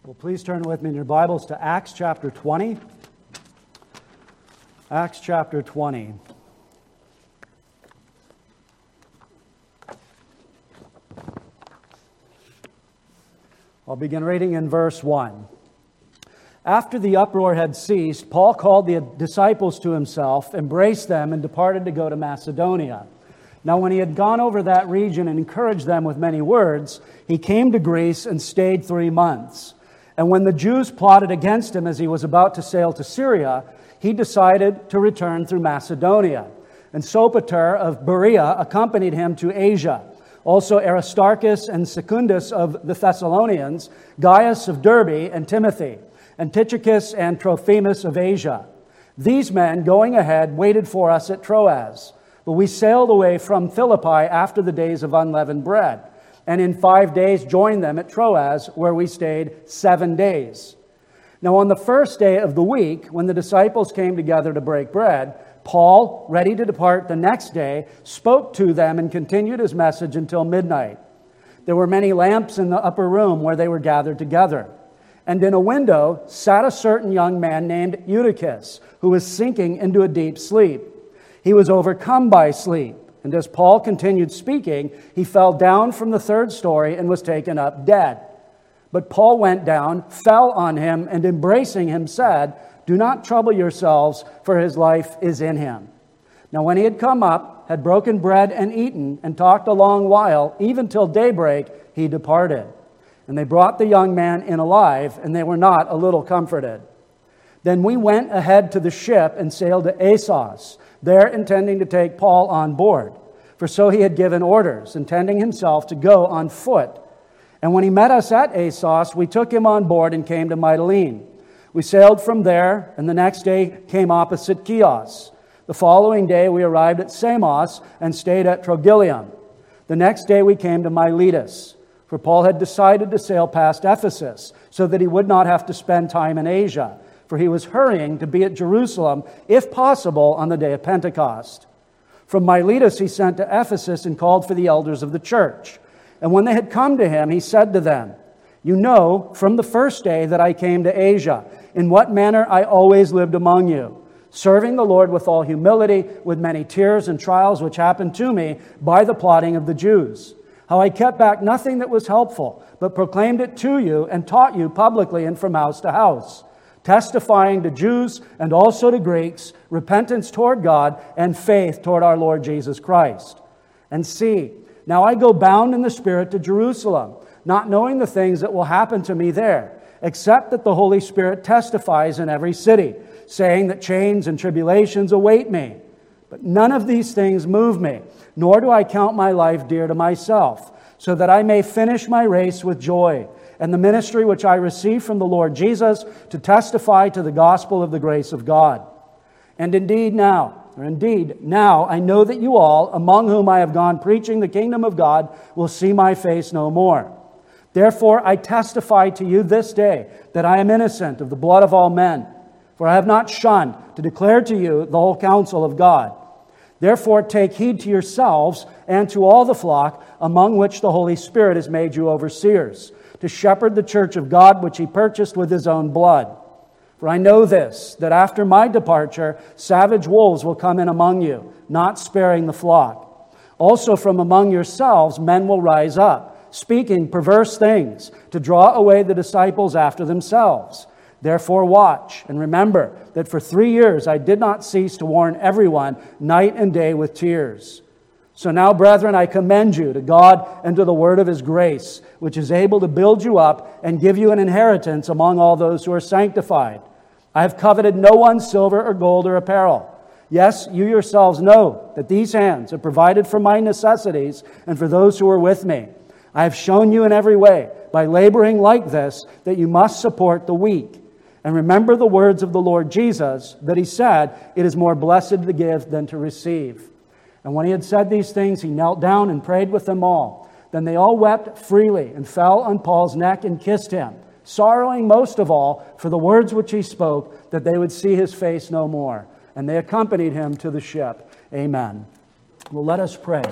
Well, please turn with me in your Bibles to Acts chapter 20. Acts chapter 20. I'll begin reading in verse 1. After the uproar had ceased, Paul called the disciples to himself, embraced them, and departed to go to Macedonia. Now, when he had gone over that region and encouraged them with many words, he came to Greece and stayed 3 months. And when the Jews plotted against him as he was about to sail to Syria, he decided to return through Macedonia. And Sopater of Berea accompanied him to Asia. Also Aristarchus and Secundus of the Thessalonians, Gaius of Derbe and Timothy, and Tychicus and Trophimus of Asia. These men, going ahead, waited for us at Troas. But we sailed away from Philippi after the days of unleavened bread, and in 5 days joined them at Troas, where we stayed 7 days. Now on the first day of the week, when the disciples came together to break bread, Paul, ready to depart the next day, spoke to them and continued his message until midnight. There were many lamps in the upper room where they were gathered together. And in a window sat a certain young man named Eutychus, who was sinking into a deep sleep. He was overcome by sleep. And as Paul continued speaking, he fell down from the 3rd story and was taken up dead. But Paul went down, fell on him, and embracing him said, "Do not trouble yourselves, for his life is in him." Now when he had come up, had broken bread and eaten, and talked a long while, even till daybreak, he departed. And they brought the young man in alive, and they were not a little comforted. Then we went ahead to the ship and sailed to Assos, there intending to take Paul on board. For so he had given orders, intending himself to go on foot. And when he met us at Assos, we took him on board and came to Mytilene. We sailed from there, and the next day came opposite Chios. The following day we arrived at Samos and stayed at Trogyllium. The next day we came to Miletus, for Paul had decided to sail past Ephesus, so that he would not have to spend time in Asia, for he was hurrying to be at Jerusalem, if possible, on the day of Pentecost. From Miletus he sent to Ephesus and called for the elders of the church. And when they had come to him, he said to them, "You know from the first day that I came to Asia, in what manner I always lived among you, serving the Lord with all humility, with many tears and trials which happened to me by the plotting of the Jews. How I kept back nothing that was helpful, but proclaimed it to you and taught you publicly and from house to house, testifying to Jews and also to Greeks, repentance toward God and faith toward our Lord Jesus Christ. And see, now I go bound in the Spirit to Jerusalem, not knowing the things that will happen to me there, except that the Holy Spirit testifies in every city, saying that chains and tribulations await me. But none of these things move me, nor do I count my life dear to myself, so that I may finish my race with joy, and the ministry which I received from the Lord Jesus to testify to the gospel of the grace of God. And indeed now I know that you all, among whom I have gone preaching the kingdom of God, will see my face no more. Therefore I testify to you this day that I am innocent of the blood of all men, for I have not shunned to declare to you the whole counsel of God. Therefore take heed to yourselves and to all the flock, among which the Holy Spirit has made you overseers, to shepherd the church of God which he purchased with his own blood. For I know this, that after my departure, savage wolves will come in among you, not sparing the flock. Also from among yourselves men will rise up, speaking perverse things, to draw away the disciples after themselves. Therefore watch, and remember that for 3 years I did not cease to warn everyone night and day with tears. So now, brethren, I commend you to God and to the word of his grace, which is able to build you up and give you an inheritance among all those who are sanctified. I have coveted no one's silver or gold or apparel. Yes, you yourselves know that these hands have provided for my necessities and for those who are with me. I have shown you in every way, by laboring like this, that you must support the weak. And remember the words of the Lord Jesus, that he said, 'It is more blessed to give than to receive.' And when he had said these things, he knelt down and prayed with them all. Then they all wept freely and fell on Paul's neck and kissed him, sorrowing most of all for the words which he spoke, that they would see his face no more. And they accompanied him to the ship. Amen." Well, let us pray.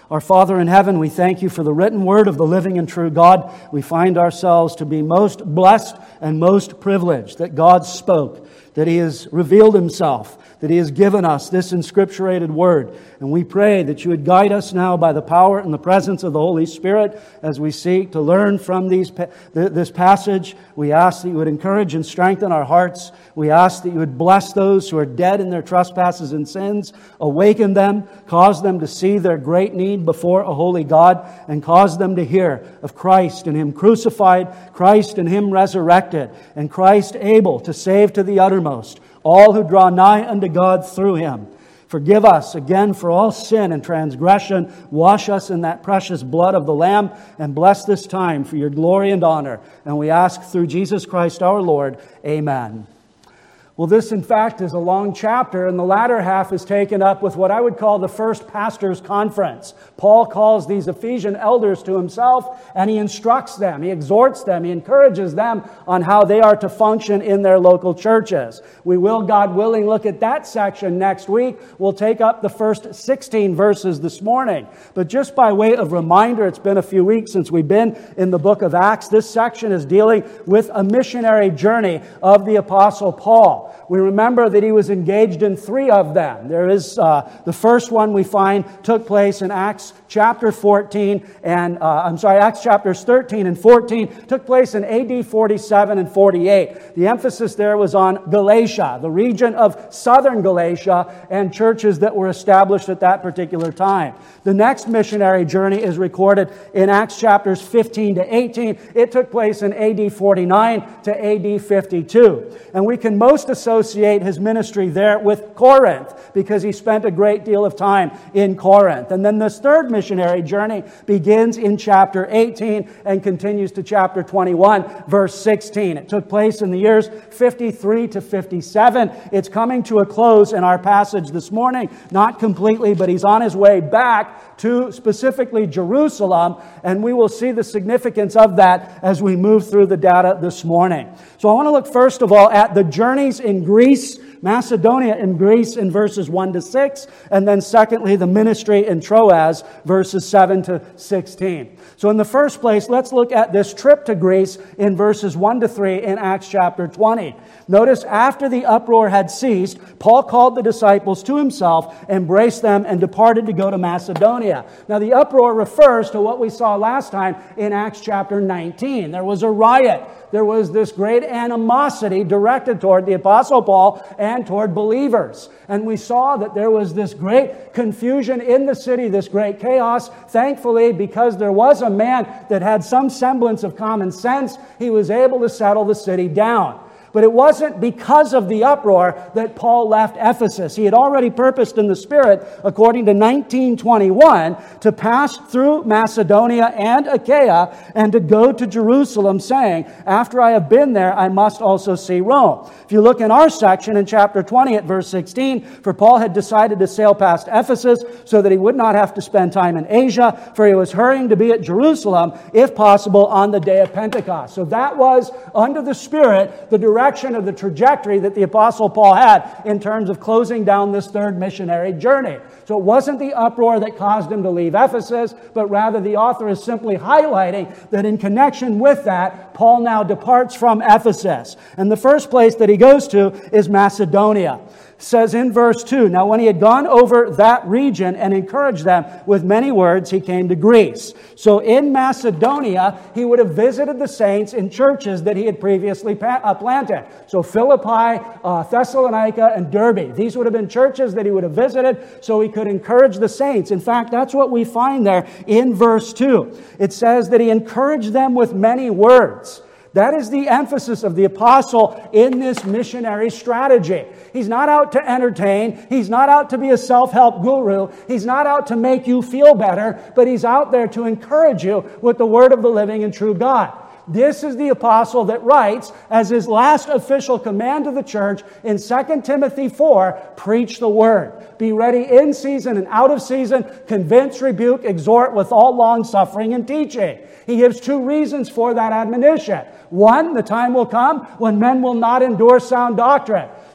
Our Father in heaven, we thank you for the written word of the living and true God. We find ourselves to be most blessed and most privileged that God spoke, that He has revealed Himself, that He has given us this inscripturated word. And we pray that you would guide us now by the power and the presence of the Holy Spirit as we seek to learn from this passage. We ask that you would encourage and strengthen our hearts. We ask that you would bless those who are dead in their trespasses and sins, awaken them, cause them to see their great need before a holy God, and cause them to hear of Christ and Him crucified, Christ and Him resurrected, and Christ able to save to the uttermost all who draw nigh unto God through Him. Forgive us again for all sin and transgression. Wash us in that precious blood of the Lamb, and bless this time for your glory and honor. And we ask through Jesus Christ our Lord. Amen. Well, this, in fact, is a long chapter, and the latter half is taken up with what I would call the first pastor's conference. Paul calls these Ephesian elders to himself, and he instructs them, he exhorts them, he encourages them on how they are to function in their local churches. We will, God willing, look at that section next week. We'll take up the first 16 verses this morning. But just by way of reminder, it's been a few weeks since we've been in the book of Acts. This section is dealing with a missionary journey of the Apostle Paul. We remember that he was engaged in 3 of them. There is the first one we find took place in Acts chapter 14 and Acts chapters 13 and 14 took place in AD 47 and 48. The emphasis there was on Galatia, the region of southern Galatia, and churches that were established at that particular time. The next missionary journey is recorded in Acts chapters 15 to 18. It took place in AD 49 to AD 52. And we can most associate his ministry there with Corinth because he spent a great deal of time in Corinth. And then this third missionary journey begins in chapter 18 and continues to chapter 21, verse 16. It took place in the years 53 to 57. It's coming to a close in our passage this morning. Not completely, but he's on his way back to specifically Jerusalem, and we will see the significance of that as we move through the data this morning. So I want to look first of all at the journeys in Greece, Macedonia and Greece in verses 1 to 6, and then secondly, the ministry in Troas, verses 7 to 16. So in the first place, let's look at this trip to Greece in verses 1 to 3 in Acts chapter 20. Notice, after the uproar had ceased, Paul called the disciples to himself, embraced them, and departed to go to Macedonia. Now, the uproar refers to what we saw last time in Acts chapter 19. There was a riot. There was this great animosity directed toward the Apostle Paul and toward believers. And we saw that there was this great confusion in the city, this great chaos. Thankfully, because there was a man that had some semblance of common sense, he was able to settle the city down. But it wasn't because of the uproar that Paul left Ephesus. He had already purposed in the Spirit, according to 19:21, to pass through Macedonia and Achaia and to go to Jerusalem, saying, after I have been there, I must also see Rome. If you look in our section in chapter 20 at verse 16, for Paul had decided to sail past Ephesus so that he would not have to spend time in Asia, for he was hurrying to be at Jerusalem, if possible, on the day of Pentecost. So that was, under the Spirit, the direction of the trajectory that the Apostle Paul had in terms of closing down this third missionary journey. So it wasn't the uproar that caused him to leave Ephesus, but rather the author is simply highlighting that in connection with that, Paul now departs from Ephesus. And the first place that he goes to is Macedonia. It says in verse 2, now when he had gone over that region and encouraged them with many words, he came to Greece. So in Macedonia, he would have visited the saints in churches that he had previously planted. So Philippi, Thessalonica, and Derbe. These would have been churches that he would have visited so he could encourage the saints. In fact, that's what we find there in verse 2. It says that he encouraged them with many words. That is the emphasis of the apostle in this missionary strategy. He's not out to entertain. He's not out to be a self-help guru. He's not out to make you feel better, but he's out there to encourage you with the word of the living and true God. This is the apostle that writes, as his last official command to the church in 2 Timothy 4, preach the word. Be ready in season and out of season, convince, rebuke, exhort with all long suffering and teaching. He gives 2 reasons for that admonition. 1, the time will come when men will not endure sound doctrine.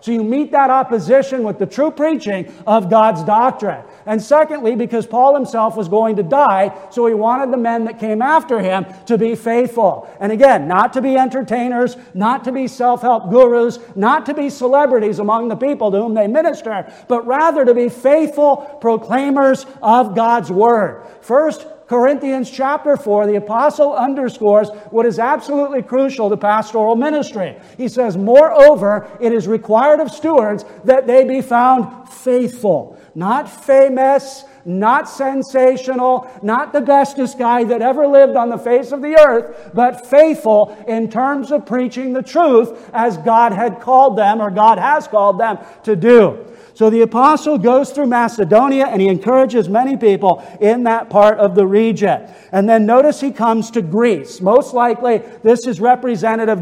So you meet that opposition with the true preaching of God's doctrine. And secondly, because Paul himself was going to die, so he wanted the men that came after him to be faithful. And again, not to be entertainers, not to be self-help gurus, not to be celebrities among the people to whom they minister, but rather to be faithful proclaimers of God's Word. 1 Corinthians chapter 4, the apostle underscores what is absolutely crucial to pastoral ministry. He says, moreover, it is required of stewards that they be found faithful. Not famous, not sensational, not the bestest guy that ever lived on the face of the earth, but faithful in terms of preaching the truth as God had called them, or God has called them to do. So the apostle goes through Macedonia and he encourages many people in that part of the region. And then notice he comes to Greece. Most likely this is representative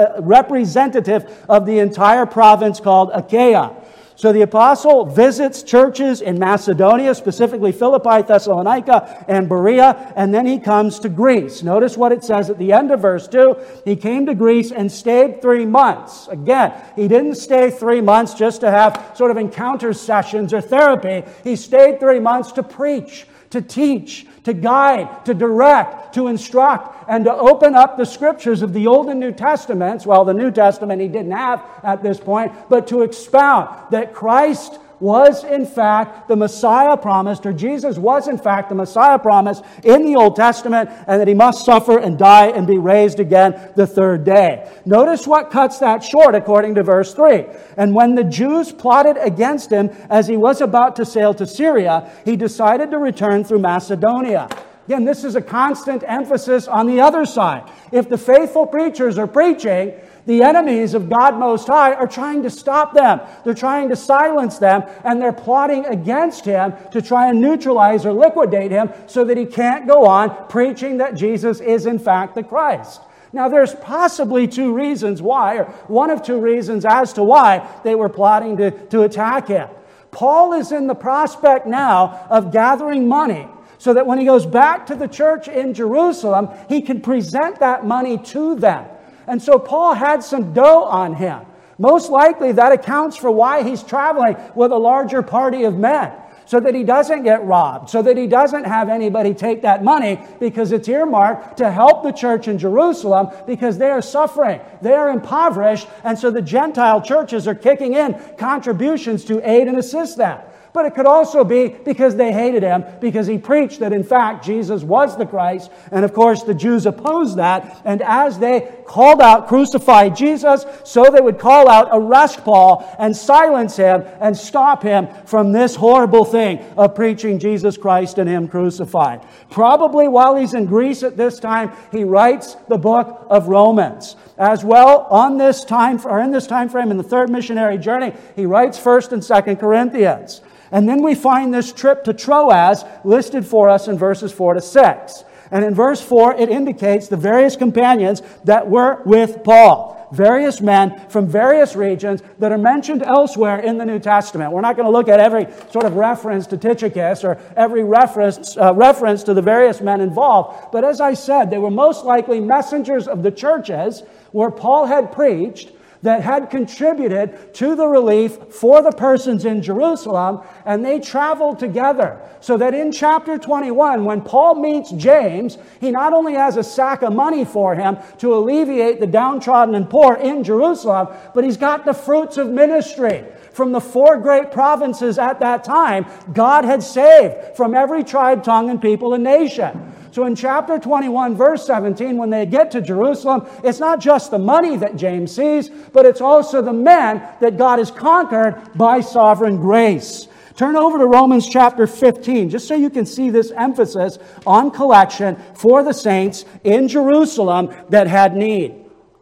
of the entire province called Achaia. So the apostle visits churches in Macedonia, specifically Philippi, Thessalonica, and Berea, and then he comes to Greece. Notice what it says at the end of verse 2. He came to Greece and stayed 3 months. Again, he didn't stay 3 months just to have sort of encounter sessions or therapy. He stayed 3 months to preach, to teach, to guide, to direct, to instruct, and to open up the Scriptures of the Old and New Testaments. Well, the New Testament he didn't have at this point, but to expound that Christ was in fact the Messiah promised, or Jesus was in fact the Messiah promised in the Old Testament, and that he must suffer and die and be raised again the third day. Notice what cuts that short according to verse 3. And when the Jews plotted against him as he was about to sail to Syria, he decided to return through Macedonia. Again, this is a constant emphasis on the other side. If the faithful preachers are preaching, the enemies of God Most High are trying to stop them. They're trying to silence them, and they're plotting against him to try and neutralize or liquidate him so that he can't go on preaching that Jesus is in fact the Christ. Now, there's possibly two reasons why, or one of two reasons as to why they were plotting to attack him. Paul is in the prospect now of gathering money so that when he goes back to the church in Jerusalem, he can present that money to them. And so Paul had some dough on him. Most likely that accounts for why he's traveling with a larger party of men, so that he doesn't get robbed, so that he doesn't have anybody take that money, because it's earmarked to help the church in Jerusalem because they are suffering, they are impoverished, and so the Gentile churches are kicking in contributions to aid and assist them. But it could also be because they hated him, because he preached that in fact Jesus was the Christ. And of course the Jews opposed that. And as they called out, crucify Jesus, so they would call out, arrest Paul and silence him and stop him from this horrible thing of preaching Jesus Christ and him crucified. Probably while he's in Greece at this time, he writes the book of Romans. As well, in this time frame, in the third missionary journey, he writes 1st and 2nd Corinthians. And then we find this trip to Troas listed for us in verses 4 to 6. And in verse 4, it indicates the various companions that were with Paul. Various men from various regions that are mentioned elsewhere in the New Testament. We're not going to look at every sort of reference to Tychicus or every reference to the various men involved. But as I said, they were most likely messengers of the churches where Paul had preached, that had contributed to the relief for the persons in Jerusalem, and they traveled together. So that in chapter 21, when Paul meets James, he not only has a sack of money for him to alleviate the downtrodden and poor in Jerusalem, but he's got the fruits of ministry. From the 4 great provinces at that time, God had saved from every tribe, tongue, and people and nation. So in chapter 21, verse 17, when they get to Jerusalem, it's not just the money that James sees, but it's also the men that God has conquered by sovereign grace. Turn over to Romans chapter 15, just so you can see this emphasis on collection for the saints in Jerusalem that had need.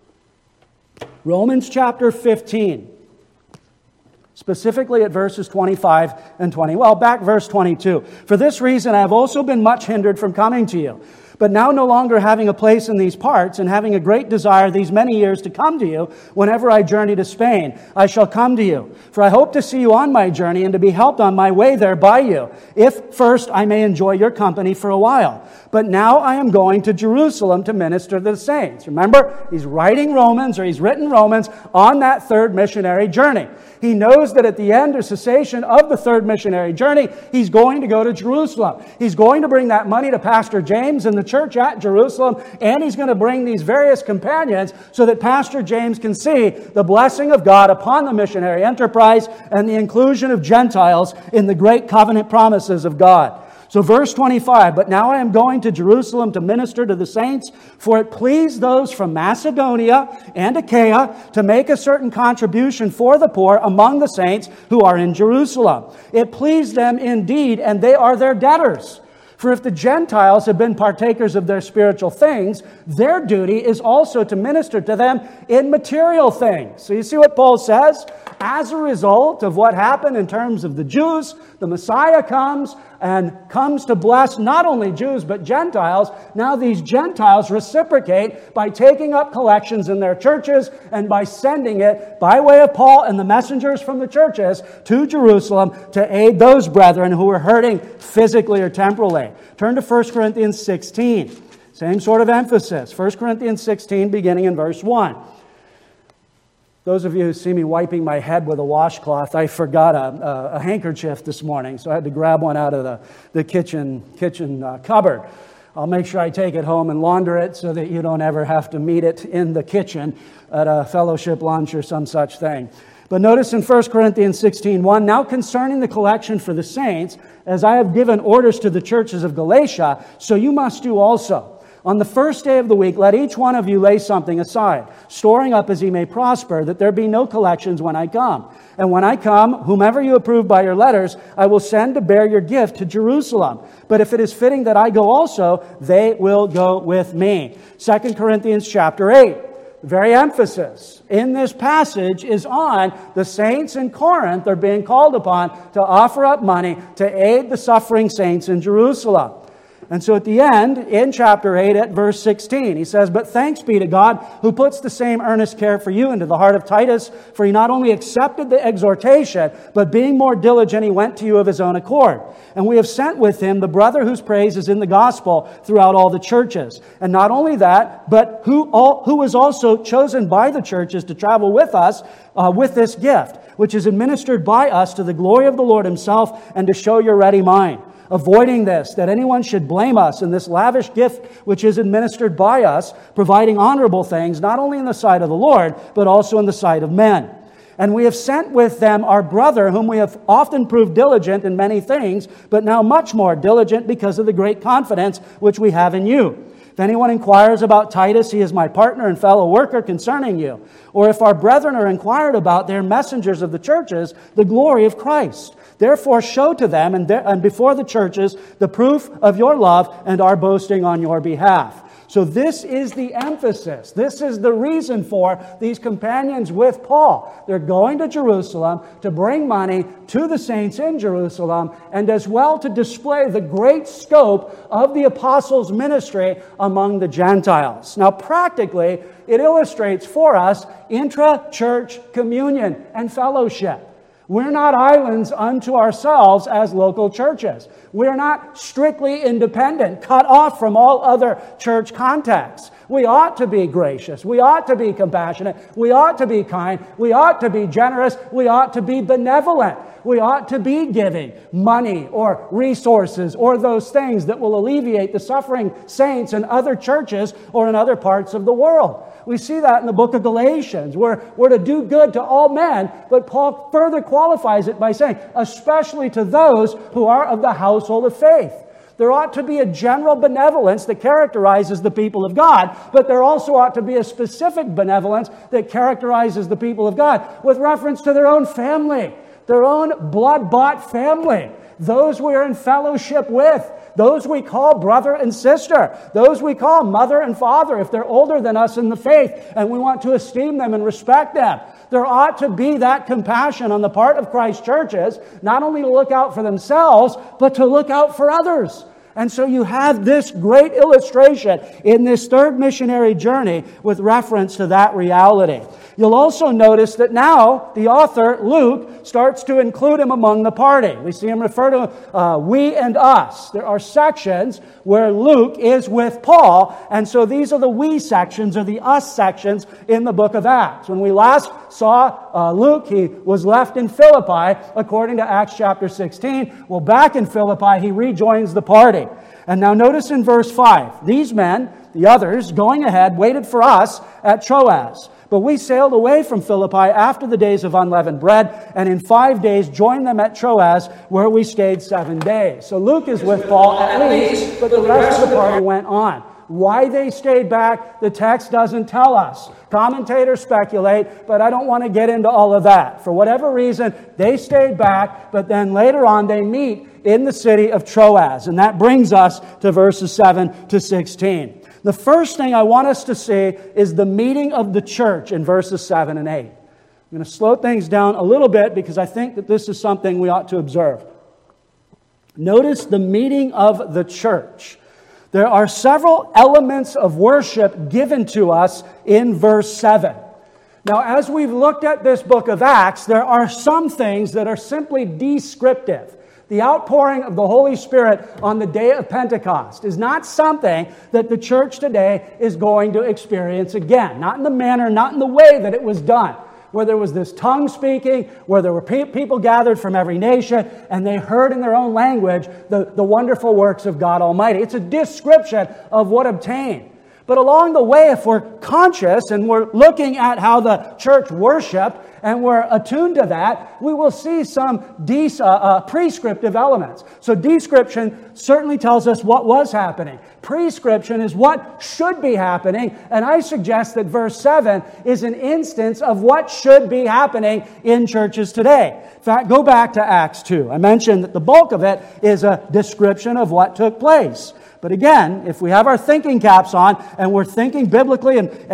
Romans chapter 15. Specifically at verses 25 and 20. Well, back verse 22. For this reason I have also been much hindered from coming to you. But now no longer having a place in these parts, and having a great desire these many years to come to you, whenever I journey to Spain, I shall come to you. For I hope to see you on my journey, and to be helped on my way there by you, if first I may enjoy your company for a while. But now I am going to Jerusalem to minister to the saints. Remember, he's writing Romans, or he's written Romans, on that third missionary journey. He knows that at the end or cessation of the third missionary journey, he's going to go to Jerusalem. He's going to bring that money to Pastor James and the church at Jerusalem, and he's going to bring these various companions so that Pastor James can see the blessing of God upon the missionary enterprise and the inclusion of Gentiles in the great covenant promises of God. So verse 25, but now I am going to Jerusalem to minister to the saints, for it pleased those from Macedonia and Achaia to make a certain contribution for the poor among the saints who are in Jerusalem. It pleased them indeed, and they are their debtors. For if the Gentiles have been partakers of their spiritual things, their duty is also to minister to them in material things. So you see what Paul says? As a result of what happened in terms of the Jews, the Messiah comes and comes to bless not only Jews but Gentiles. Now these Gentiles reciprocate by taking up collections in their churches and by sending it by way of Paul and the messengers from the churches to Jerusalem to aid those brethren who were hurting physically or temporally. Turn to 1 Corinthians 16. Same sort of emphasis. 1 Corinthians 16 beginning in verse 1. Those of you who see me wiping my head with a washcloth, I forgot a handkerchief this morning, so I had to grab one out of the kitchen cupboard. I'll make sure I take it home and launder it so that you don't ever have to meet it in the kitchen at a fellowship lunch or some such thing. But notice in 1 Corinthians 16:1, now concerning the collection for the saints, as I have given orders to the churches of Galatia, so you must do also. On the first day of the week, let each one of you lay something aside, storing up as he may prosper, that there be no collections when I come. And when I come, whomever you approve by your letters, I will send to bear your gift to Jerusalem. But if it is fitting that I go also, they will go with me. 2 Corinthians chapter 8. The very emphasis in this passage is on the saints in Corinth are being called upon to offer up money to aid the suffering saints in Jerusalem. And so at the end, in chapter 8 at verse 16, he says, but thanks be to God who puts the same earnest care for you into the heart of Titus, for he not only accepted the exhortation, but being more diligent, he went to you of his own accord. And we have sent with him the brother whose praise is in the gospel throughout all the churches. And not only that, but who was also chosen by the churches to travel with us with this gift, which is administered by us to the glory of the Lord himself and to show your ready mind. Avoiding this, that anyone should blame us in this lavish gift which is administered by us, providing honorable things, not only in the sight of the Lord, but also in the sight of men. And we have sent with them our brother, whom we have often proved diligent in many things, but now much more diligent because of the great confidence which we have in you. If anyone inquires about Titus, he is my partner and fellow worker concerning you. Or if our brethren are inquired about, they are messengers of the churches, the glory of Christ. Therefore, show to them and before the churches the proof of your love and our boasting on your behalf. So this is the emphasis. This is the reason for these companions with Paul. They're going to Jerusalem to bring money to the saints in Jerusalem and as well to display the great scope of the apostles' ministry among the Gentiles. Now, practically, it illustrates for us intra-church communion and fellowship. We're not islands unto ourselves as local churches. We're not strictly independent, cut off from all other church contacts. We ought to be gracious. We ought to be compassionate. We ought to be kind. We ought to be generous. We ought to be benevolent. We ought to be giving money or resources or those things that will alleviate the suffering saints in other churches or in other parts of the world. We see that in the book of Galatians. We're to do good to all men, but Paul further qualifies it by saying, especially to those who are of the household of faith. There ought to be a general benevolence that characterizes the people of God, but there also ought to be a specific benevolence that characterizes the people of God with reference to their own family, their own blood-bought family, those we are in fellowship with, those we call brother and sister, those we call mother and father if they're older than us in the faith and we want to esteem them and respect them. There ought to be that compassion on the part of Christ's churches, not only to look out for themselves, but to look out for others And so you have this great illustration in this third missionary journey with reference to that reality. You'll also notice that now the author, Luke, starts to include him among the party. We see him refer to we and us. There are sections where Luke is with Paul, and so these are the we sections or the us sections in the book of Acts. When we last saw Luke, he was left in Philippi, according to Acts chapter 16. Well, back in Philippi, he rejoins the party. And now notice in verse 5, these men, the others, going ahead, waited for us at Troas. But we sailed away from Philippi after the days of unleavened bread, and in 5 days joined them at Troas, where we stayed 7 days. So Luke is with Paul at least, but the rest of the party went on. Why they stayed back, the text doesn't tell us. Commentators speculate, but I don't want to get into all of that. For whatever reason, they stayed back, but then later on they meet in the city of Troas. And that brings us to verses 7 to 16. The first thing I want us to see is the meeting of the church in verses 7 and 8. I'm going to slow things down a little bit because I think that this is something we ought to observe. Notice the meeting of the church. There are several elements of worship given to us in verse 7. Now, as we've looked at this book of Acts, there are some things that are simply descriptive. The outpouring of the Holy Spirit on the day of Pentecost is not something that the church today is going to experience again. Not in the manner, not in the way that it was done. Where there was this tongue speaking, where there were people gathered from every nation, and they heard in their own language the wonderful works of God Almighty. It's a description of what obtained. But along the way, if we're conscious and we're looking at how the church worshiped, and we're attuned to that, we will see some prescriptive elements. So description certainly tells us what was happening. Prescription is what should be happening, and I suggest that verse 7 is an instance of what should be happening in churches today. In fact, go back to Acts 2. I mentioned that the bulk of it is a description of what took place. But again, if we have our thinking caps on and we're thinking biblically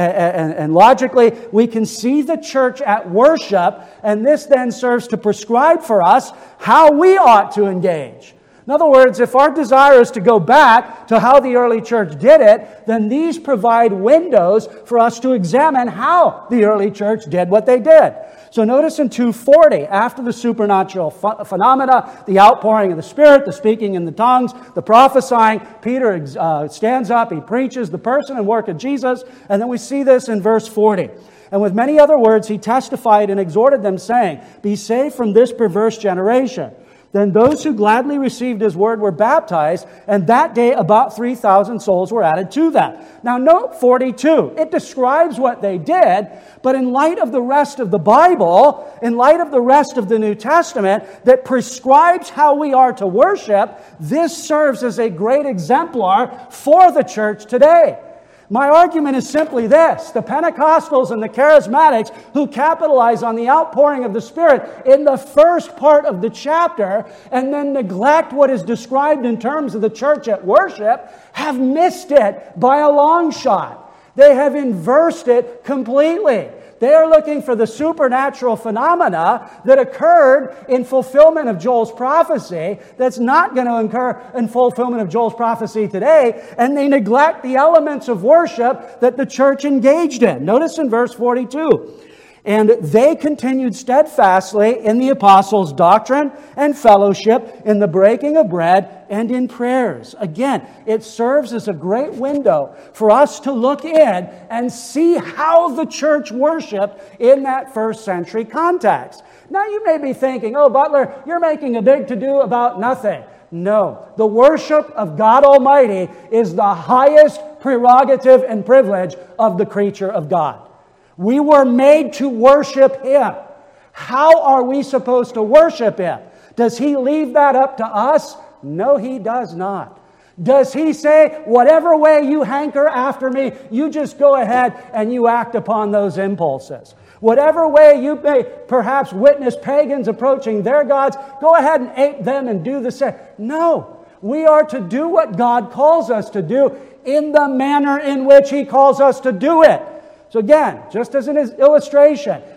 and logically, we can see the church at worship, and this then serves to prescribe for us how we ought to engage. In other words, if our desire is to go back to how the early church did it, then these provide windows for us to examine how the early church did what they did. So notice in 2:40, after the supernatural phenomena, the outpouring of the Spirit, the speaking in the tongues, the prophesying, Peter stands up, he preaches the person and work of Jesus, and then we see this in verse 40. And with many other words, he testified and exhorted them, saying, "Be saved from this perverse generation." Then those who gladly received his word were baptized, and that day about 3,000 souls were added to them. Now note 42. It describes what they did, but in light of the rest of the Bible, in light of the rest of the New Testament that prescribes how we are to worship, this serves as a great exemplar for the church today. My argument is simply this. The Pentecostals and the Charismatics who capitalize on the outpouring of the Spirit in the first part of the chapter and then neglect what is described in terms of the church at worship have missed it by a long shot. They have inversed it completely. They are looking for the supernatural phenomena that occurred in fulfillment of Joel's prophecy that's not going to occur in fulfillment of Joel's prophecy today, and they neglect the elements of worship that the church engaged in. Notice in verse 42. And they continued steadfastly in the apostles' doctrine and fellowship, in the breaking of bread, and in prayers. Again, it serves as a great window for us to look in and see how the church worshiped in that first century context. Now you may be thinking, "Oh, Butler, you're making a big to-do about nothing." No. The worship of God Almighty is the highest prerogative and privilege of the creature of God. We were made to worship Him. How are we supposed to worship Him? Does He leave that up to us? No, He does not. Does He say, whatever way you hanker after me, you just go ahead and you act upon those impulses? Whatever way you may perhaps witness pagans approaching their gods, go ahead and ape them and do the same. No, we are to do what God calls us to do in the manner in which He calls us to do it. So again, just as an illustration,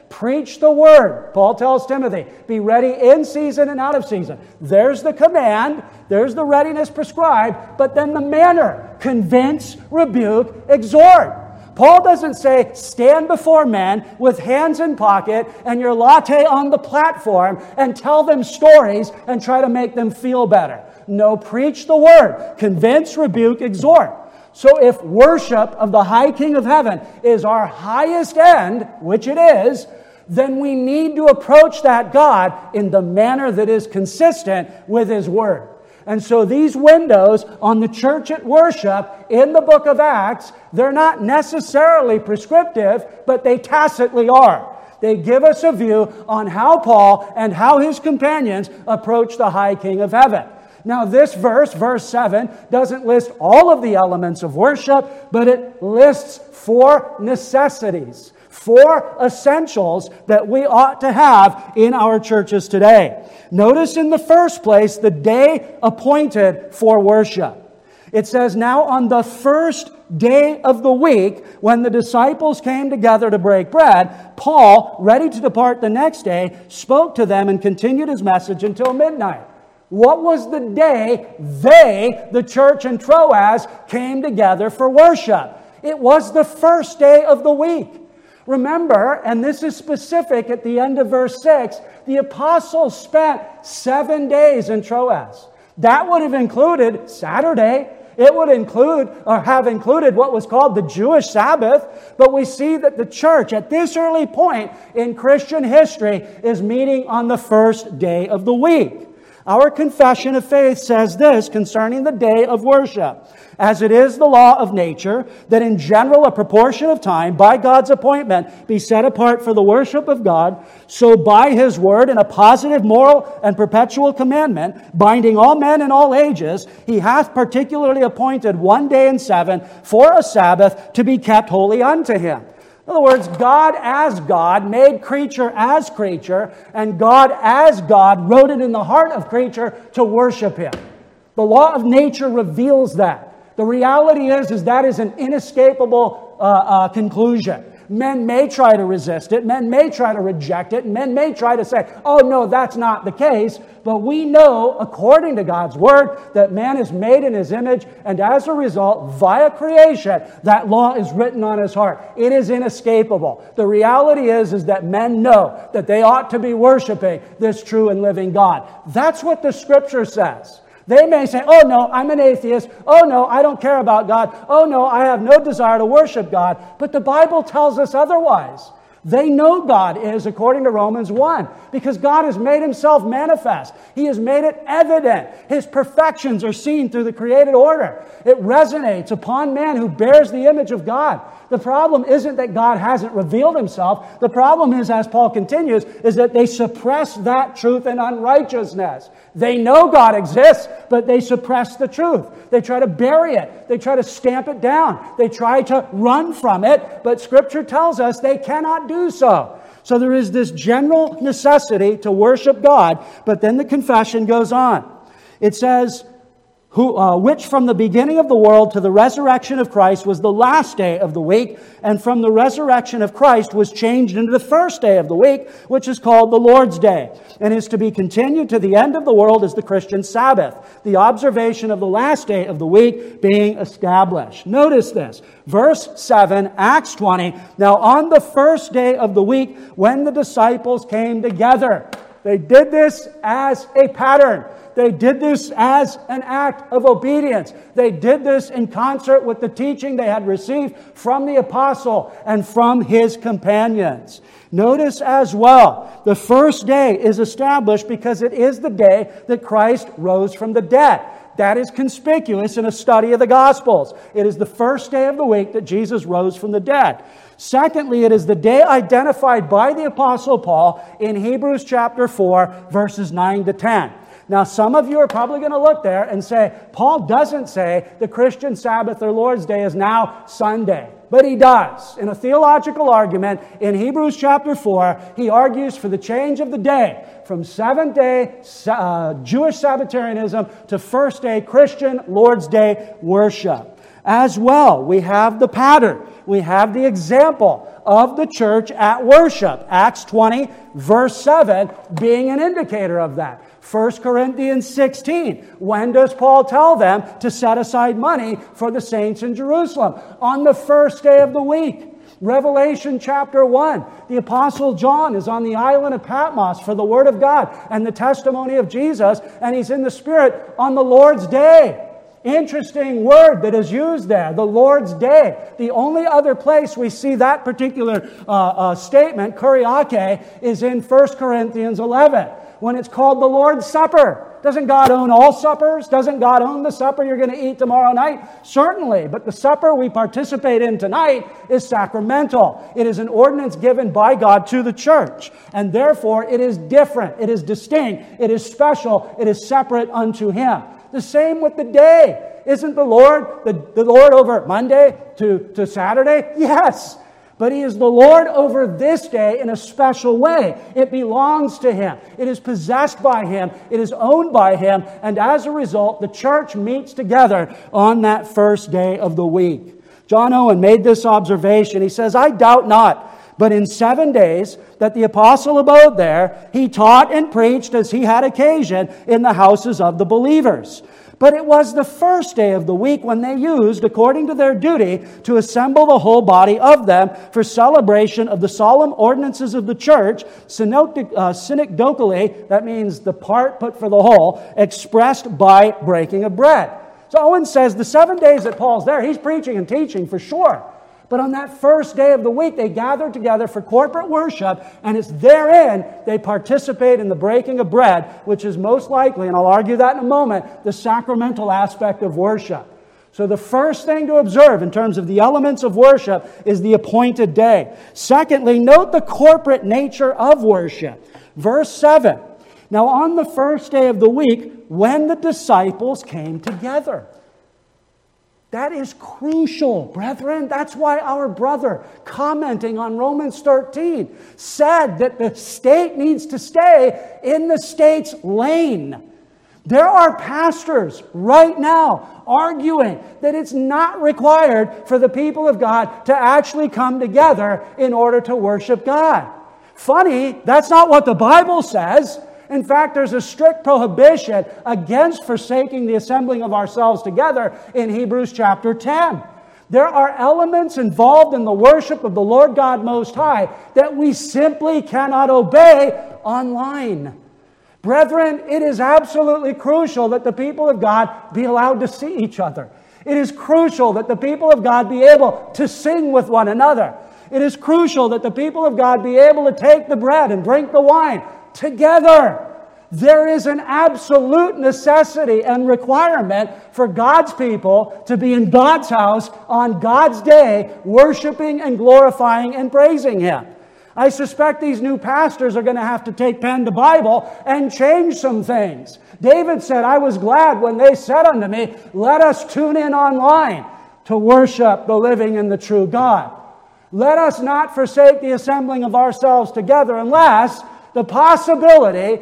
Preach the word. Paul tells Timothy, be ready in season and out of season. There's the command. There's the readiness prescribed. But then the manner. Convince, rebuke, exhort. Paul doesn't say, stand before men with hands in pocket and your latte on the platform and tell them stories and try to make them feel better. No, preach the word. Convince, rebuke, exhort. So if worship of the high King of heaven is our highest end, which it is, then we need to approach that God in the manner that is consistent with His Word. And so these windows on the church at worship in the book of Acts, they're not necessarily prescriptive, but they tacitly are. They give us a view on how Paul and how his companions approach the high King of heaven. Now this verse 7, doesn't list all of the elements of worship, but it lists 4 necessities, 4 essentials that we ought to have in our churches today. Notice in the first place the day appointed for worship. It says, now on the first day of the week, when the disciples came together to break bread, Paul, ready to depart the next day, spoke to them and continued his message until midnight. What was the day they, the church in Troas, came together for worship? It was the first day of the week. Remember, and this is specific at the end of verse 6, the apostles spent 7 days in Troas. That would have included Saturday. It would include or have included what was called the Jewish Sabbath. But we see that the church at this early point in Christian history is meeting on the first day of the week. Our confession of faith says this concerning the day of worship. As it is the law of nature, that in general a proportion of time, by God's appointment, be set apart for the worship of God, so by His word, in a positive, moral, and perpetual commandment, binding all men in all ages, He hath particularly appointed 1 day in 7 for a Sabbath to be kept holy unto Him. In other words, God as God made creature as creature, and God as God wrote it in the heart of creature to worship Him. The law of nature reveals that. The reality is that is an inescapable conclusion. Men may try to resist it. Men may try to reject it. Men may try to say, oh, no, that's not the case. But we know, according to God's Word, that man is made in His image. And as a result, via creation, that law is written on his heart. It is inescapable. The reality is that men know that they ought to be worshiping this true and living God. That's what the Scripture says. They may say, oh no, I'm an atheist. Oh no, I don't care about God. Oh no, I have no desire to worship God. But the Bible tells us otherwise. They know God is, according to Romans 1, because God has made Himself manifest. He has made it evident. His perfections are seen through the created order. It resonates upon man who bears the image of God. The problem isn't that God hasn't revealed Himself. The problem is, as Paul continues, is that they suppress that truth in unrighteousness. They know God exists, but they suppress the truth. They try to bury it. They try to stamp it down. They try to run from it, but Scripture tells us they cannot do so. So there is this general necessity to worship God, but then the confession goes on. It says, which from the beginning of the world to the resurrection of Christ was the last day of the week, and from the resurrection of Christ was changed into the first day of the week, which is called the Lord's Day, and is to be continued to the end of the world as the Christian Sabbath, the observation of the last day of the week being established. Notice this, verse 7, Acts 20, now on the first day of the week when the disciples came together. They did this as a pattern. They did this as an act of obedience. They did this in concert with the teaching they had received from the apostle and from his companions. Notice as well, the first day is established because it is the day that Christ rose from the dead. That is conspicuous in a study of the Gospels. It is the first day of the week that Jesus rose from the dead. Secondly, it is the day identified by the Apostle Paul in Hebrews chapter 4, verses 9 to 10. Now, some of you are probably going to look there and say, Paul doesn't say the Christian Sabbath or Lord's Day is now Sunday. But he does. In a theological argument in Hebrews chapter 4, he argues for the change of the day from seventh-day Jewish Sabbatarianism to first-day Christian Lord's Day worship. As well, we have the pattern. We have the example of the church at worship. Acts 20, verse 7, being an indicator of that. 1 Corinthians 16, when does Paul tell them to set aside money for the saints in Jerusalem? On the first day of the week. Revelation chapter 1, the Apostle John is on the island of Patmos for the Word of God and the testimony of Jesus, and he's in the Spirit on the Lord's Day. Interesting word that is used there, the Lord's Day. The only other place we see that particular statement, kuriake, is in 1 Corinthians 11, when it's called the Lord's Supper. Doesn't God own all suppers? Doesn't God own the supper you're going to eat tomorrow night? Certainly, but the supper we participate in tonight is sacramental. It is an ordinance given by God to the church, and therefore it is different, it is distinct, it is special, it is separate unto Him. The same with the day. Isn't the Lord the Lord over Monday to Saturday? Yes. But He is the Lord over this day in a special way. It belongs to Him. It is possessed by Him. It is owned by Him. And as a result, the church meets together on that first day of the week. John Owen made this observation. He says, "I doubt not, but in 7 days that the apostle abode there, he taught and preached as he had occasion in the houses of the believers. But it was the first day of the week when they used, according to their duty, to assemble the whole body of them for celebration of the solemn ordinances of the church, synecdochally, that means the part put for the whole, expressed by breaking of bread." So Owen says the 7 days that Paul's there, he's preaching and teaching for sure. But on that first day of the week, they gather together for corporate worship, and it's therein they participate in the breaking of bread, which is most likely, and I'll argue that in a moment, the sacramental aspect of worship. So the first thing to observe in terms of the elements of worship is the appointed day. Secondly, note the corporate nature of worship. Verse 7, "Now on the first day of the week, when the disciples came together." That is crucial, brethren. That's why our brother, commenting on Romans 13, said that the state needs to stay in the state's lane. There are pastors right now arguing that it's not required for the people of God to actually come together in order to worship God. Funny, that's not what the Bible says. In fact, there's a strict prohibition against forsaking the assembling of ourselves together in Hebrews chapter 10. There are elements involved in the worship of the Lord God Most High that we simply cannot obey online. Brethren, it is absolutely crucial that the people of God be allowed to see each other. It is crucial that the people of God be able to sing with one another. It is crucial that the people of God be able to take the bread and drink the wine together. There is an absolute necessity and requirement for God's people to be in God's house on God's day, worshiping and glorifying and praising Him. I suspect these new pastors are going to have to take pen to Bible and change some things. David said, "I was glad when they said unto me, let us tune in online to worship the living and the true God." Let us not forsake the assembling of ourselves together unless the possibility,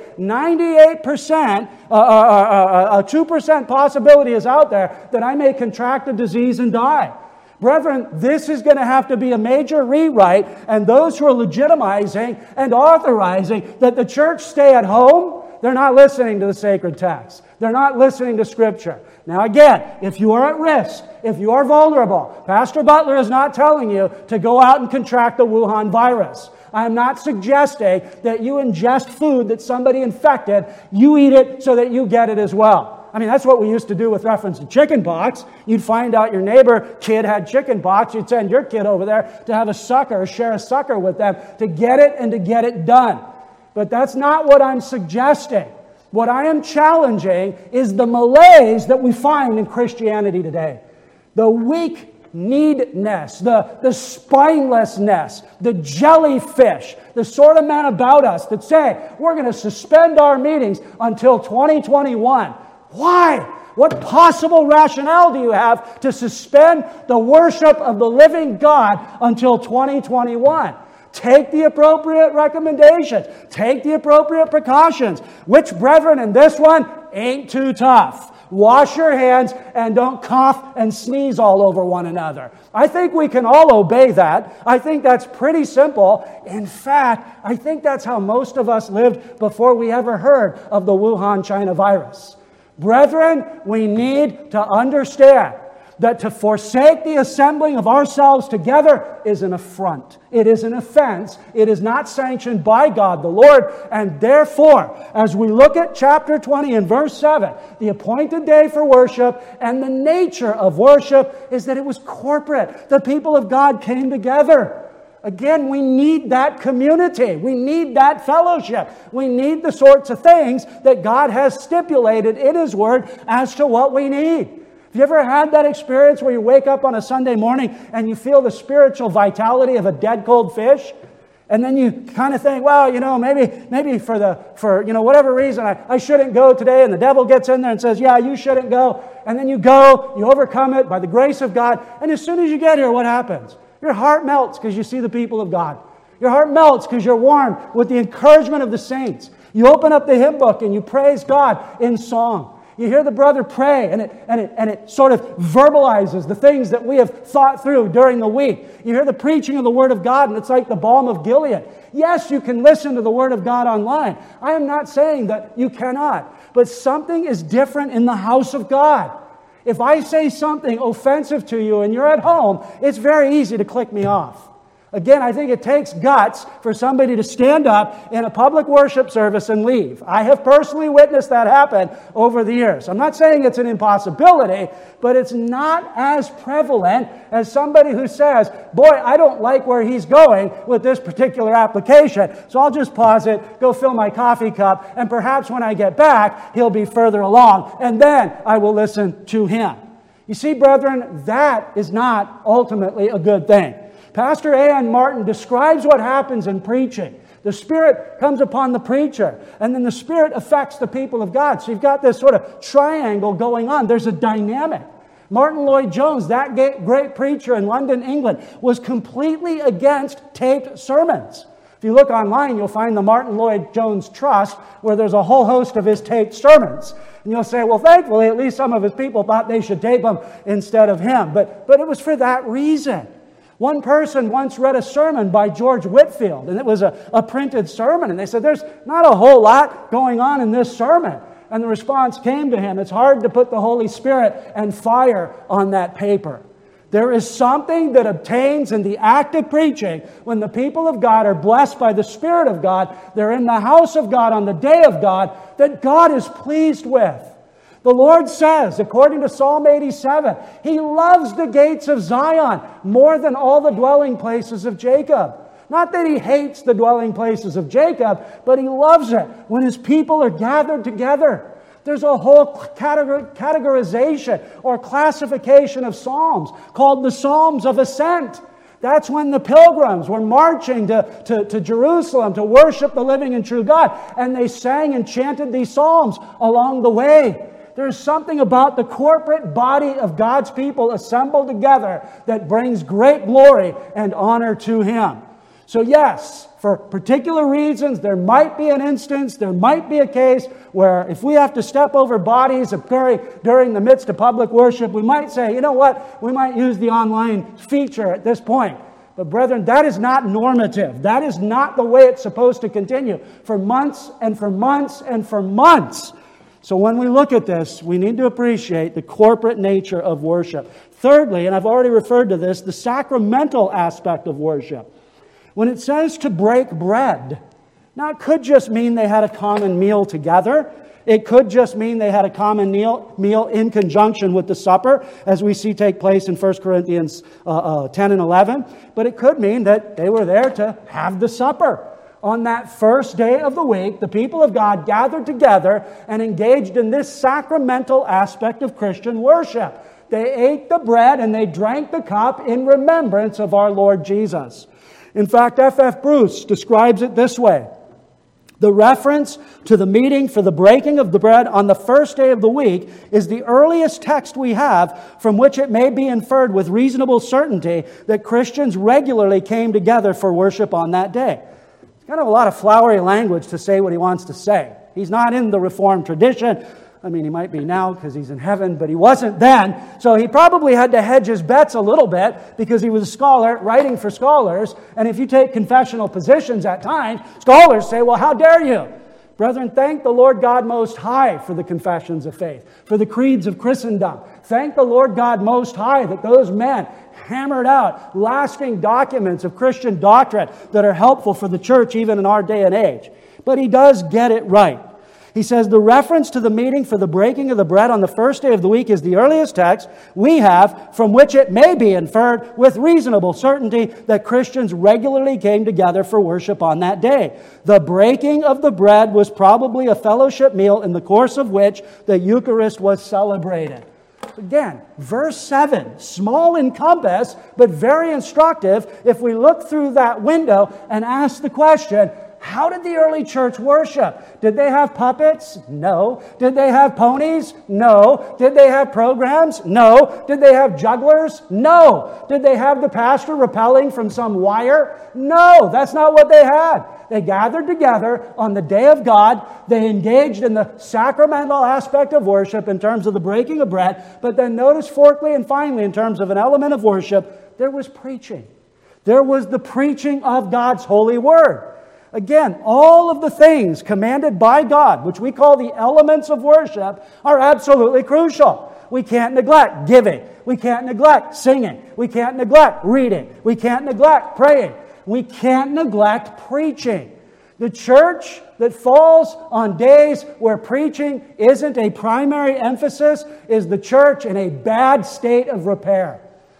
98%, a 2% possibility is out there that I may contract a disease and die. Brethren, this is going to have to be a major rewrite, and those who are legitimizing and authorizing that the church stay at home, they're not listening to the sacred text. They're not listening to Scripture. Now again, if you are at risk, if you are vulnerable, Pastor Butler is not telling you to go out and contract the Wuhan virus. I am not suggesting that you ingest food that somebody infected, you eat it so that you get it as well. I mean, that's what we used to do with reference to chicken pox. You'd find out your neighbor kid had chicken pox, you'd send your kid over there to have a sucker, share a sucker with them, to get it and to get it done. But that's not what I'm suggesting. What I am challenging is the malaise that we find in Christianity today. The weak-kneedness, the spinelessness, the jellyfish, the sort of men about us that say, we're going to suspend our meetings until 2021. Why? What possible rationale do you have to suspend the worship of the living God until 2021? Take the appropriate recommendations. Take the appropriate precautions. Which, brethren, in this one ain't too tough. Wash your hands and don't cough and sneeze all over one another. I think we can all obey that. I think that's pretty simple. In fact, I think that's how most of us lived before we ever heard of the Wuhan China virus. Brethren, we need to understand that to forsake the assembling of ourselves together is an affront. It is an offense. It is not sanctioned by God the Lord. And therefore, as we look at chapter 20 and verse 7, the appointed day for worship and the nature of worship is that it was corporate. The people of God came together. Again, we need that community. We need that fellowship. We need the sorts of things that God has stipulated in His Word as to what we need. Have you ever had that experience where you wake up on a Sunday morning and you feel the spiritual vitality of a dead cold fish? And then you kind of think, well, maybe for whatever reason I shouldn't go today, and the devil gets in there and says, yeah, you shouldn't go. And then you go, you overcome it by the grace of God, and as soon as you get here, what happens? Your heart melts because you see the people of God. Your heart melts because you're warmed with the encouragement of the saints. You open up the hymn book and you praise God in song. You hear the brother pray, and it sort of verbalizes the things that we have thought through during the week. You hear the preaching of the Word of God, and it's like the balm of Gilead. Yes, you can listen to the Word of God online. I am not saying that you cannot. But something is different in the house of God. If I say something offensive to you and you're at home, it's very easy to click me off. Again, I think it takes guts for somebody to stand up in a public worship service and leave. I have personally witnessed that happen over the years. I'm not saying it's an impossibility, but it's not as prevalent as somebody who says, boy, I don't like where he's going with this particular application, so I'll just pause it, go fill my coffee cup, and perhaps when I get back, he'll be further along, and then I will listen to him. You see, brethren, that is not ultimately a good thing. Pastor A.N. Martin describes what happens in preaching. The Spirit comes upon the preacher, and then the Spirit affects the people of God. So you've got this sort of triangle going on. There's a dynamic. Martin Lloyd-Jones, that great preacher in London, England, was completely against taped sermons. If you look online, you'll find the Martin Lloyd-Jones Trust, where there's a whole host of his taped sermons. And you'll say, well, thankfully, at least some of his people thought they should tape them instead of him. But it was for that reason. One person once read a sermon by George Whitefield, and it was a printed sermon, and they said, there's not a whole lot going on in this sermon. And the response came to him, it's hard to put the Holy Spirit and fire on that paper. There is something that obtains in the act of preaching when the people of God are blessed by the Spirit of God, they're in the house of God on the day of God, that God is pleased with. The Lord says, according to Psalm 87, He loves the gates of Zion more than all the dwelling places of Jacob. Not that He hates the dwelling places of Jacob, but He loves it when His people are gathered together. There's a whole categorization or classification of psalms called the Psalms of Ascent. That's when the pilgrims were marching to Jerusalem to worship the living and true God, and they sang and chanted these psalms along the way. There's something about the corporate body of God's people assembled together that brings great glory and honor to Him. So yes, for particular reasons, there might be an instance, there might be a case where if we have to step over bodies of prayer during the midst of public worship, we might say, you know what, we might use the online feature at this point. But brethren, that is not normative. That is not the way it's supposed to continue for months and for months and for months. So when we look at this, we need to appreciate the corporate nature of worship. Thirdly, and I've already referred to this, the sacramental aspect of worship. When it says to break bread, now it could just mean they had a common meal together. It could just mean they had a common meal in conjunction with the supper, as we see take place in 1 Corinthians 10 and 11. But it could mean that they were there to have the supper. On that first day of the week, the people of God gathered together and engaged in this sacramental aspect of Christian worship. They ate the bread and they drank the cup in remembrance of our Lord Jesus. In fact, F.F. Bruce describes it this way. The reference to the meeting for the breaking of the bread on the first day of the week is the earliest text we have from which it may be inferred with reasonable certainty that Christians regularly came together for worship on that day. It's kind of a lot of flowery language to say what he wants to say. He's not in the Reformed tradition. I mean, he might be now because he's in heaven, but he wasn't then. So he probably had to hedge his bets a little bit because he was a scholar writing for scholars. And if you take confessional positions at times, scholars say, well, how dare you? Brethren, thank the Lord God Most High for the confessions of faith, for the creeds of Christendom. Thank the Lord God Most High that those men hammered out lasting documents of Christian doctrine that are helpful for the church even in our day and age. But he does get it right. He says the reference to the meeting for the breaking of the bread on the first day of the week is the earliest text we have from which it may be inferred with reasonable certainty that Christians regularly came together for worship on that day. The breaking of the bread was probably a fellowship meal in the course of which the Eucharist was celebrated. Again, verse 7, small in compass, but very instructive if we look through that window and ask the question, how did the early church worship? Did they have puppets? No. Did they have ponies? No. Did they have programs? No. Did they have jugglers? No. Did they have the pastor rappelling from some wire? No, that's not what they had. They gathered together on the day of God. They engaged in the sacramental aspect of worship in terms of the breaking of bread. But then notice fourthly and finally, in terms of an element of worship, there was preaching. There was the preaching of God's holy word. Again, all of the things commanded by God, which we call the elements of worship, are absolutely crucial. We can't neglect giving. We can't neglect singing. We can't neglect reading. We can't neglect praying. We can't neglect preaching. The church that falls on days where preaching isn't a primary emphasis is the church in a bad state of repair.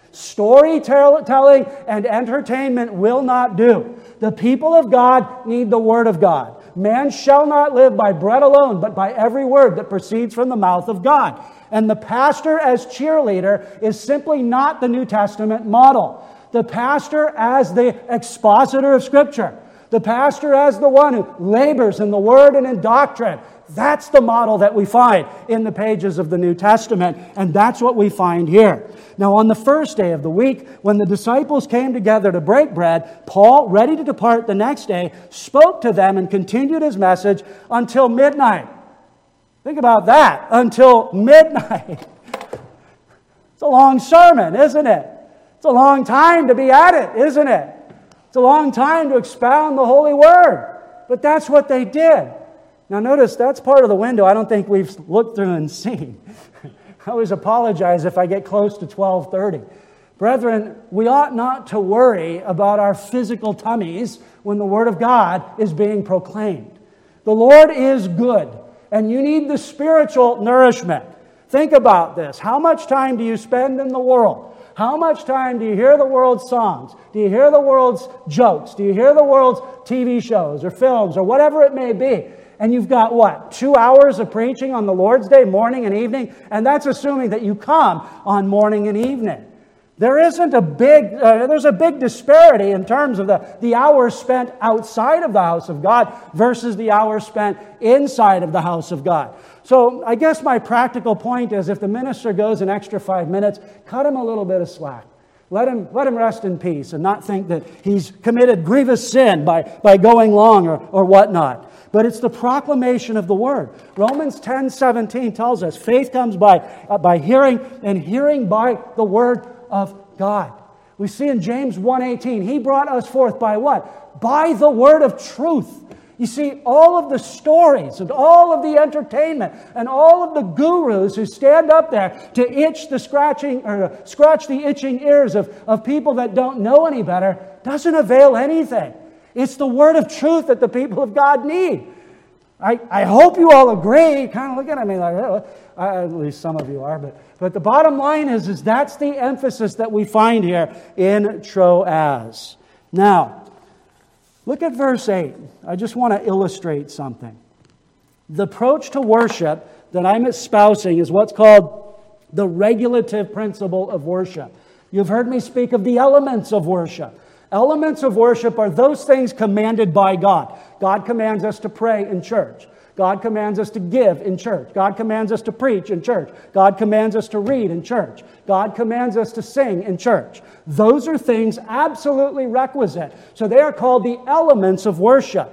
Storytelling and entertainment will not do. The people of God need the Word of God. Man shall not live by bread alone, but by every word that proceeds from the mouth of God. And the pastor as cheerleader is simply not the New Testament model. The pastor as the expositor of Scripture. The pastor as the one who labors in the Word and in doctrine. That's the model that we find in the pages of the New Testament, and that's what we find here. Now, on the first day of the week, when the disciples came together to break bread, Paul, ready to depart the next day, spoke to them and continued his message until midnight. Think about that, until midnight. It's a long sermon, isn't it? It's a long time to be at it, isn't it? It's a long time to expound the Holy Word. But that's what they did. Now notice, that's part of the window I don't think we've looked through and seen. I always apologize if I get close to 12:30. Brethren, we ought not to worry about our physical tummies when the Word of God is being proclaimed. The Lord is good, and you need the spiritual nourishment. Think about this. How much time do you spend in the world? How much time do you hear the world's songs? Do you hear the world's jokes? Do you hear the world's TV shows or films or whatever it may be? And you've got, 2 hours of preaching on the Lord's Day, morning and evening? And that's assuming that you come on morning and evening. There's a big disparity in terms of the hours spent outside of the house of God versus the hours spent inside of the house of God. So I guess my practical point is if the minister goes an extra 5 minutes, cut him a little bit of slack. Let him rest in peace and not think that he's committed grievous sin by going long or whatnot. But it's the proclamation of the Word. Romans 10:17 tells us faith comes by hearing, and hearing by the Word of God. We see in James 1:18, He brought us forth by what? By the word of truth. You see, all of the stories and all of the entertainment and all of the gurus who stand up there to scratch the itching ears of people that don't know any better doesn't avail anything. It's the word of truth that the people of God need. I hope you all agree. Kind of looking at me like, at least some of you are. But the bottom line is that's the emphasis that we find here in Troas. Now, look at verse 8. I just want to illustrate something. The approach to worship that I'm espousing is what's called the regulative principle of worship. You've heard me speak of the elements of worship. Elements of worship are those things commanded by God. God commands us to pray in church. God commands us to give in church. God commands us to preach in church. God commands us to read in church. God commands us to sing in church. Those are things absolutely requisite. So they are called the elements of worship.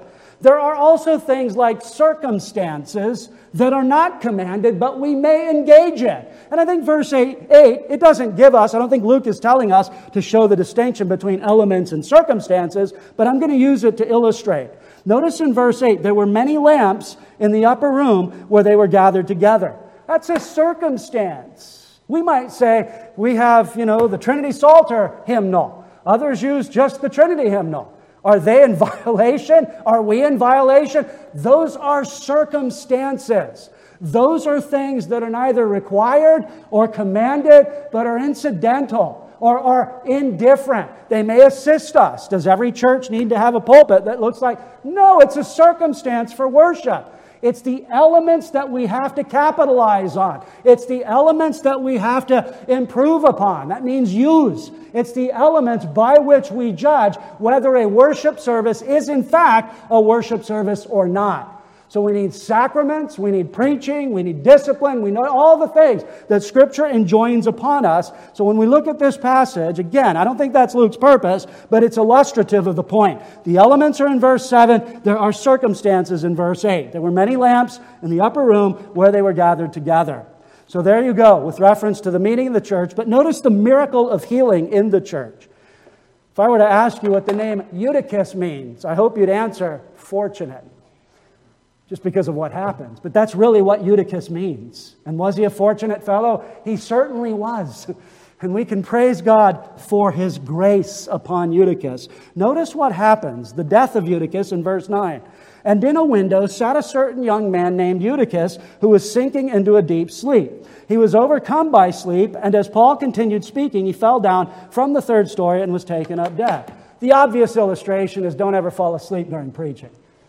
There are also things like circumstances that are not commanded, but we may engage in. And I think verse 8, it doesn't give us, I don't think Luke is telling us to show the distinction between elements and circumstances, but I'm going to use it to illustrate. Notice in verse 8, there were many lamps in the upper room where they were gathered together. That's a circumstance. We might say we have, the Trinity Psalter hymnal. Others use just the Trinity hymnal. Are they in violation? Are we in violation? Those are circumstances. Those are things that are neither required or commanded, but are incidental or are indifferent. They may assist us. Does every church need to have a pulpit that looks like? No, it's a circumstance for worship. It's the elements that we have to capitalize on. It's the elements that we have to improve upon. That means use. It's the elements by which we judge whether a worship service is in fact a worship service or not. So we need sacraments, we need preaching, we need discipline, we know all the things that Scripture enjoins upon us. So when we look at this passage, again, I don't think that's Luke's purpose, but it's illustrative of the point. The elements are in verse 7, there are circumstances in verse 8. There were many lamps in the upper room where they were gathered together. So there you go, with reference to the meeting of the church, but notice the miracle of healing in the church. If I were to ask you what the name Eutychus means, I hope you'd answer fortunate. Just because of what happens. But that's really what Eutychus means. And was he a fortunate fellow? He certainly was. And we can praise God for His grace upon Eutychus. Notice what happens, the death of Eutychus in verse 9. And in a window sat a certain young man named Eutychus, who was sinking into a deep sleep. He was overcome by sleep, and as Paul continued speaking, he fell down from the third story and was taken up dead. The obvious illustration is don't ever fall asleep during preaching.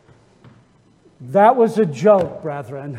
That was a joke, brethren.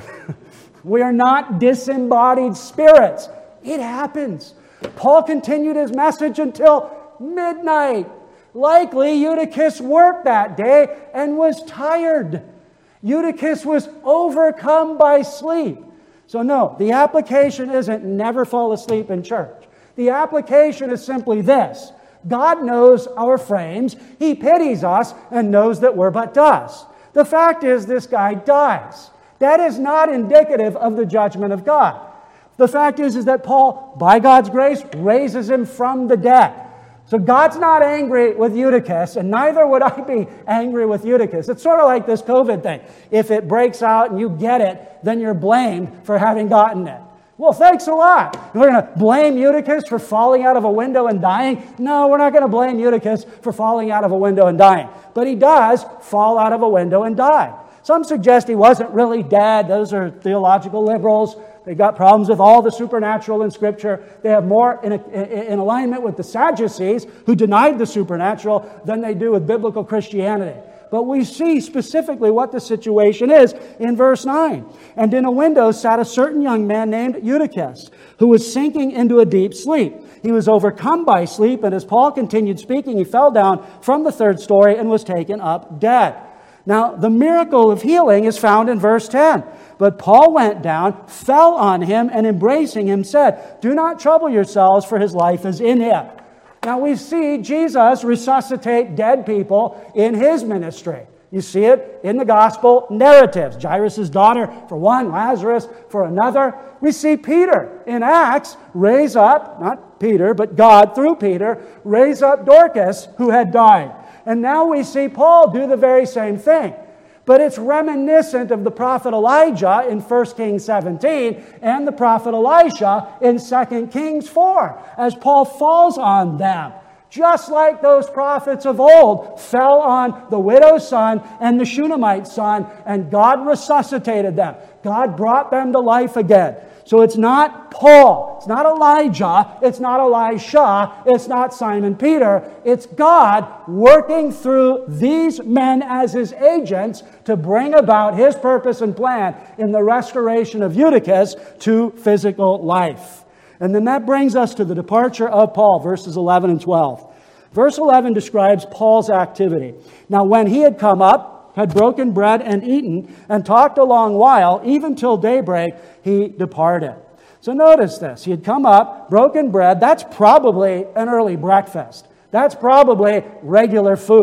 We are not disembodied spirits. It happens. Paul continued his message until midnight. Likely, Eutychus worked that day and was tired. Eutychus was overcome by sleep. So no, the application isn't never fall asleep in church. The application is simply this. God knows our frames. He pities us and knows that we're but dust. The fact is, this guy dies. That is not indicative of the judgment of God. The fact is that Paul, by God's grace, raises him from the dead. So God's not angry with Eutychus, and neither would I be angry with Eutychus. It's sort of like this COVID thing. If it breaks out and you get it, then you're blamed for having gotten it. Well, thanks a lot. We're going to blame Eutychus for falling out of a window and dying? No, we're not going to blame Eutychus for falling out of a window and dying. But he does fall out of a window and die. Some suggest he wasn't really dead. Those are theological liberals. They've got problems with all the supernatural in Scripture. They have more in alignment with the Sadducees, who denied the supernatural, than they do with biblical Christianity. But we see specifically what the situation is in verse 9. And in a window sat a certain young man named Eutychus, who was sinking into a deep sleep. He was overcome by sleep, and as Paul continued speaking, he fell down from the third story and was taken up dead. Now, the miracle of healing is found in verse 10. But Paul went down, fell on him, and embracing him said, "Do not trouble yourselves, for his life is in him." Now we see Jesus resuscitate dead people in His ministry. You see it in the gospel narratives. Jairus' daughter for one, Lazarus for another. We see Peter in Acts raise up, not Peter, but God through Peter, raise up Dorcas who had died. And now we see Paul do the very same thing. But it's reminiscent of the prophet Elijah in 1 Kings 17 and the prophet Elisha in 2 Kings 4, as Paul falls on them. Just like those prophets of old fell on the widow's son and the Shunammite's son, and God resuscitated them. God brought them to life again. So it's not Paul, it's not Elijah, it's not Elisha, it's not Simon Peter. It's God working through these men as His agents to bring about His purpose and plan in the restoration of Eutychus to physical life. And then that brings us to the departure of Paul, verses 11 and 12. Verse 11 describes Paul's activity. Now when he had come up, had broken bread and eaten, and talked a long while, even till daybreak, he departed. So notice this. He had come up, broken bread. That's probably an early breakfast. That's probably regular food.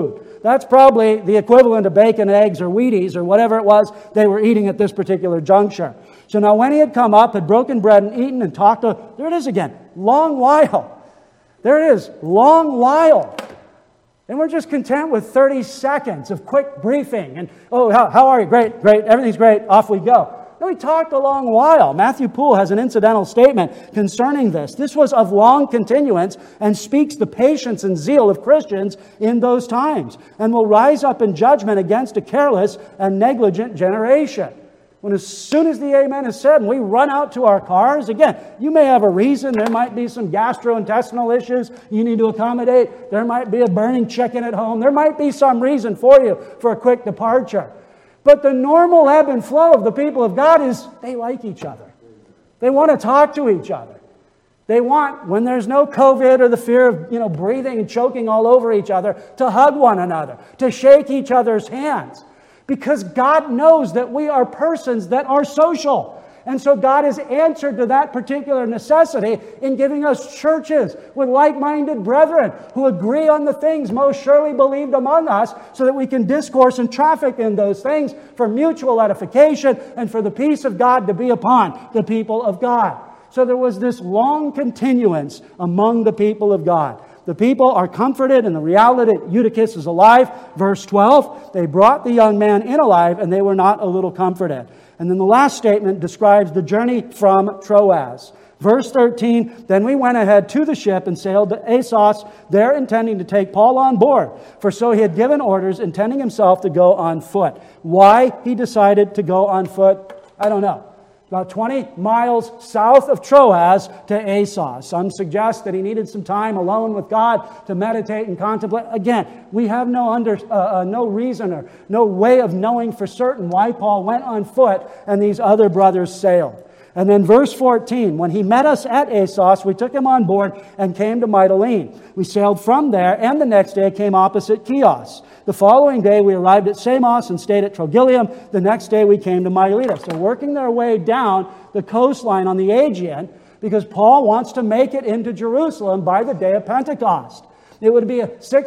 That's probably the equivalent of bacon, eggs, or Wheaties, or whatever it was they were eating at this particular juncture. So now when he had come up, had broken bread and eaten and talked to... There it is again. Long while. There it is. Long while. And we're just content with 30 seconds of quick briefing. And, oh, how are you? Great, great. Everything's great. Off we go. No, he talked a long while. Matthew Poole has an incidental statement concerning this. This was of long continuance and speaks the patience and zeal of Christians in those times, and will rise up in judgment against a careless and negligent generation. When as soon as the amen is said and we run out to our cars, again, you may have a reason. There might be some gastrointestinal issues you need to accommodate. There might be a burning chicken at home. There might be some reason for you for a quick departure. But the normal ebb and flow of the people of God is they like each other. They want to talk to each other. They want, when there's no COVID or the fear of breathing and choking all over each other, to hug one another, to shake each other's hands. Because God knows that we are persons that are social. And so God has answered to that particular necessity in giving us churches with like-minded brethren who agree on the things most surely believed among us, so that we can discourse and traffic in those things for mutual edification and for the peace of God to be upon the people of God. So there was this long continuance among the people of God. The people are comforted in the reality that Eutychus is alive. Verse 12, they brought the young man in alive, and they were not a little comforted. And then the last statement describes the journey from Troas. Verse 13, then we went ahead to the ship and sailed to Assos, there intending to take Paul on board. For so he had given orders, intending himself to go on foot. Why he decided to go on foot, I don't know. About 20 miles south of Troas to Assos. Some suggest that he needed some time alone with God to meditate and contemplate. Again, we have no reason or no way of knowing for certain why Paul went on foot and these other brothers sailed. And then verse 14, when he met us at Assos, we took him on board and came to Mytilene. We sailed from there, and the next day came opposite Chios. The following day we arrived at Samos and stayed at Trogyllium. The next day we came to Miletus. They're working their way down the coastline on the Aegean because Paul wants to make it into Jerusalem by the day of Pentecost. It would be a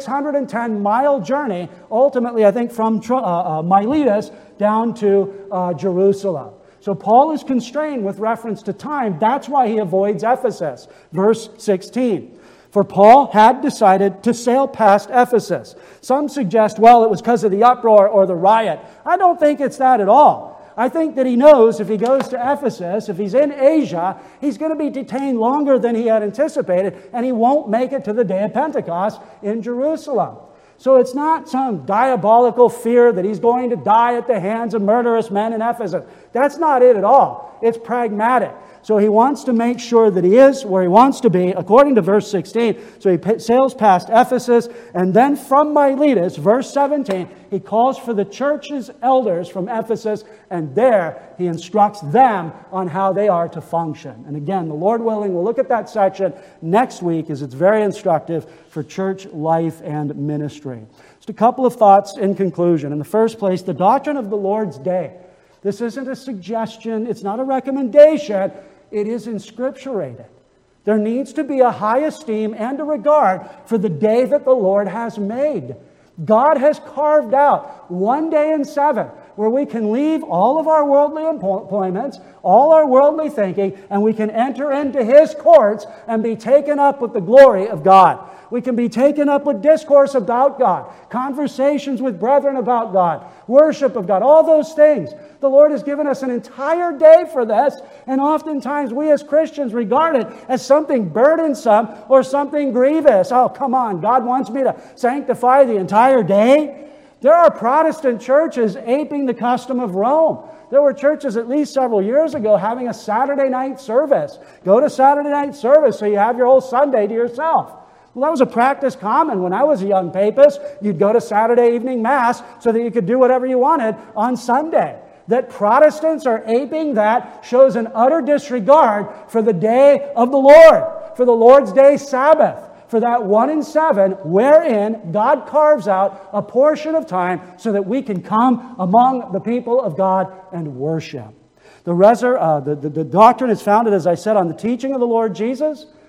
610-mile journey, ultimately, I think, from Miletus down to Jerusalem. So Paul is constrained with reference to time. That's why he avoids Ephesus. Verse 16. For Paul had decided to sail past Ephesus. Some suggest, well, it was because of the uproar or the riot. I don't think it's that at all. I think that he knows if he goes to Ephesus, if he's in Asia, he's going to be detained longer than he had anticipated, and he won't make it to the day of Pentecost in Jerusalem. So it's not some diabolical fear that he's going to die at the hands of murderous men in Ephesus. That's not it at all. It's pragmatic. So he wants to make sure that he is where he wants to be, according to verse 16. So he sails past Ephesus, and then from Miletus, verse 17, he calls for the church's elders from Ephesus, and there he instructs them on how they are to function. And again, the Lord willing, we'll look at that section next week, as it's very instructive for church life and ministry. Just a couple of thoughts in conclusion. In the first place, the doctrine of the Lord's Day. This isn't a suggestion. It's not a recommendation. It is inscripturated. There needs to be a high esteem and a regard for the day that the Lord has made. God has carved out one day in 7 where we can leave all of our worldly employments, all our worldly thinking, and we can enter into His courts and be taken up with the glory of God. We can be taken up with discourse about God, conversations with brethren about God, worship of God, all those things. The Lord has given us an entire day for this, and oftentimes we as Christians regard it as something burdensome or something grievous. Oh, come on, God wants me to sanctify the entire day? There are Protestant churches aping the custom of Rome. There were churches at least several years ago having a Saturday night service. Go to Saturday night service so you have your whole Sunday to yourself. Well, that was a practice common when I was a young papist. You'd go to Saturday evening Mass so that you could do whatever you wanted on Sunday. That Protestants are aping that shows an utter disregard for the day of the Lord, for the Lord's Day Sabbath, for that 1 in 7 wherein God carves out a portion of time so that we can come among the people of God and worship. The doctrine is founded, as I said, on the teaching of the Lord Jesus,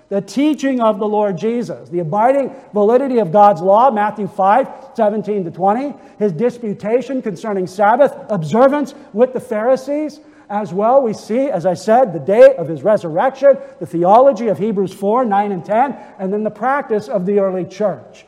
The teaching of the Lord Jesus, the abiding validity of God's law, Matthew 5:17-20, His disputation concerning Sabbath observance with the Pharisees. As well, we see, as I said, the day of His resurrection, the theology of Hebrews 4:9 and 10, and then the practice of the early church.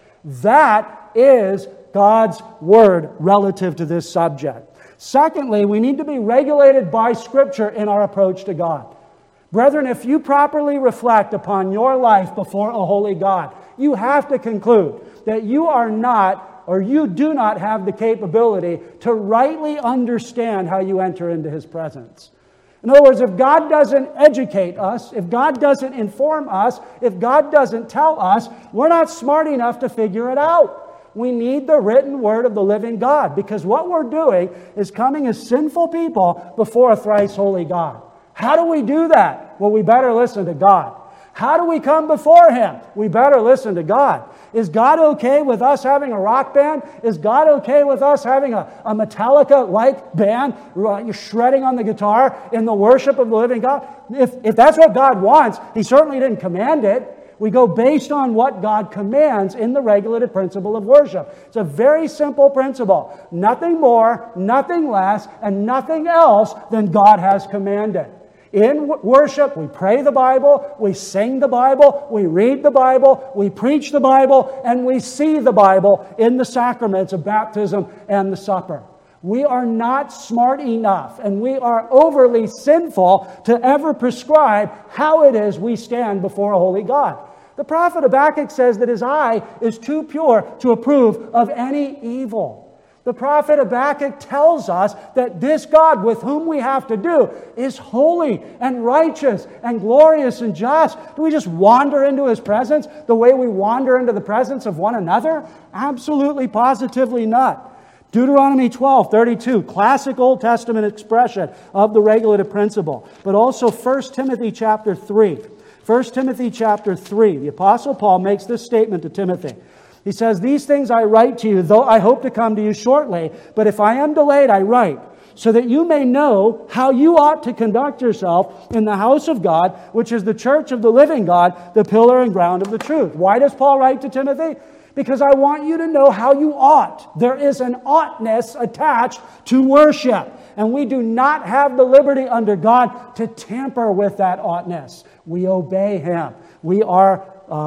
That is God's Word relative to this subject. Secondly, we need to be regulated by Scripture in our approach to God. Brethren, if you properly reflect upon your life before a holy God, you have to conclude that you are not, or you do not have the capability to rightly understand how you enter into His presence. In other words, if God doesn't educate us, if God doesn't inform us, if God doesn't tell us, we're not smart enough to figure it out. We need the written Word of the living God, because what we're doing is coming as sinful people before a thrice holy God. How do we do that? Well, we better listen to God. How do we come before Him? We better listen to God. Is God okay with us having a rock band? Is God okay with us having a Metallica-like band shredding on the guitar in the worship of the living God? If that's what God wants, He certainly didn't command it. We go based on what God commands in the regulated principle of worship. It's a very simple principle. Nothing more, nothing less, and nothing else than God has commanded. In worship, we pray the Bible, we sing the Bible, we read the Bible, we preach the Bible, and we see the Bible in the sacraments of baptism and the supper. We are not smart enough, and we are overly sinful to ever prescribe how it is we stand before a holy God. The prophet Habakkuk says that his eye is too pure to approve of any evil. The prophet Habakkuk tells us that this God with whom we have to do is holy and righteous and glorious and just. Do we just wander into His presence the way we wander into the presence of one another? Absolutely, positively not. Deuteronomy 12:32, classic Old Testament expression of the regulative principle. But also 1 Timothy chapter 3. 1 Timothy chapter 3, the Apostle Paul makes this statement to Timothy. He says, "These things I write to you, though I hope to come to you shortly. But if I am delayed, I write, so that you may know how you ought to conduct yourself in the house of God, which is the church of the living God, the pillar and ground of the truth." Why does Paul write to Timothy? Because I want you to know how you ought. There is an oughtness attached to worship. And we do not have the liberty under God to tamper with that oughtness. We obey Him. We are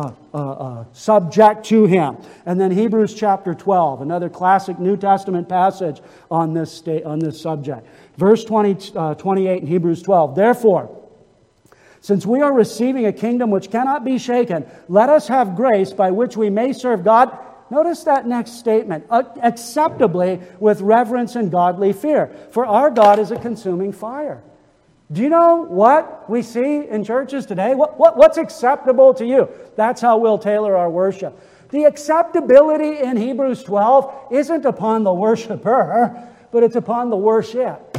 subject to Him. And then Hebrews chapter 12, another classic New Testament passage on this subject. Verse 28 in Hebrews 12. "Therefore, since we are receiving a kingdom which cannot be shaken, let us have grace by which we may serve God." Notice that next statement. "Acceptably with reverence and godly fear. For our God is a consuming fire." Do you know what we see in churches today? What's acceptable to you? That's how we'll tailor our worship. The acceptability in Hebrews 12 isn't upon the worshiper, but it's upon the worship.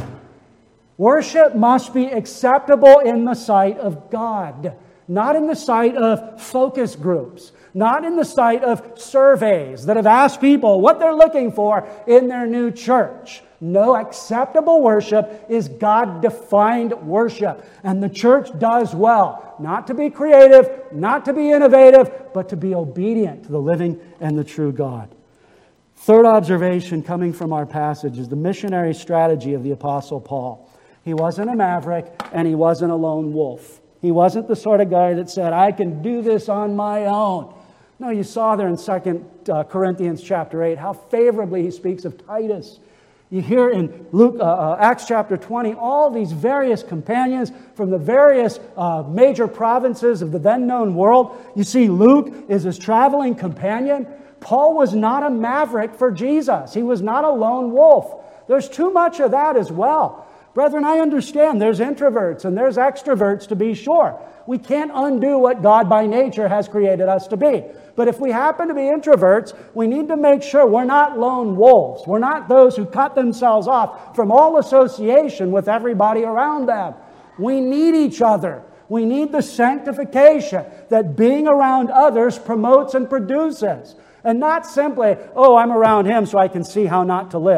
Worship must be acceptable in the sight of God, not in the sight of focus groups, not in the sight of surveys that have asked people what they're looking for in their new church. No, acceptable worship is God-defined worship. And the church does well, not to be creative, not to be innovative, but to be obedient to the living and the true God. Third observation coming from our passage is the missionary strategy of the Apostle Paul. He wasn't a maverick, and he wasn't a lone wolf. He wasn't the sort of guy that said, "I can do this on my own." No, you saw there in 2 Corinthians chapter 8 how favorably he speaks of Titus. You hear in Acts chapter 20 all these various companions from the various major provinces of the then known world. You see Luke is his traveling companion. Paul was not a maverick for Jesus. He was not a lone wolf. There's too much of that as well. Brethren, I understand there's introverts and there's extroverts, to be sure. We can't undo what God by nature has created us to be. But if we happen to be introverts, we need to make sure we're not lone wolves. We're not those who cut themselves off from all association with everybody around them. We need each other. We need the sanctification that being around others promotes and produces. And not simply, "Oh, I'm around him so I can see how not to live."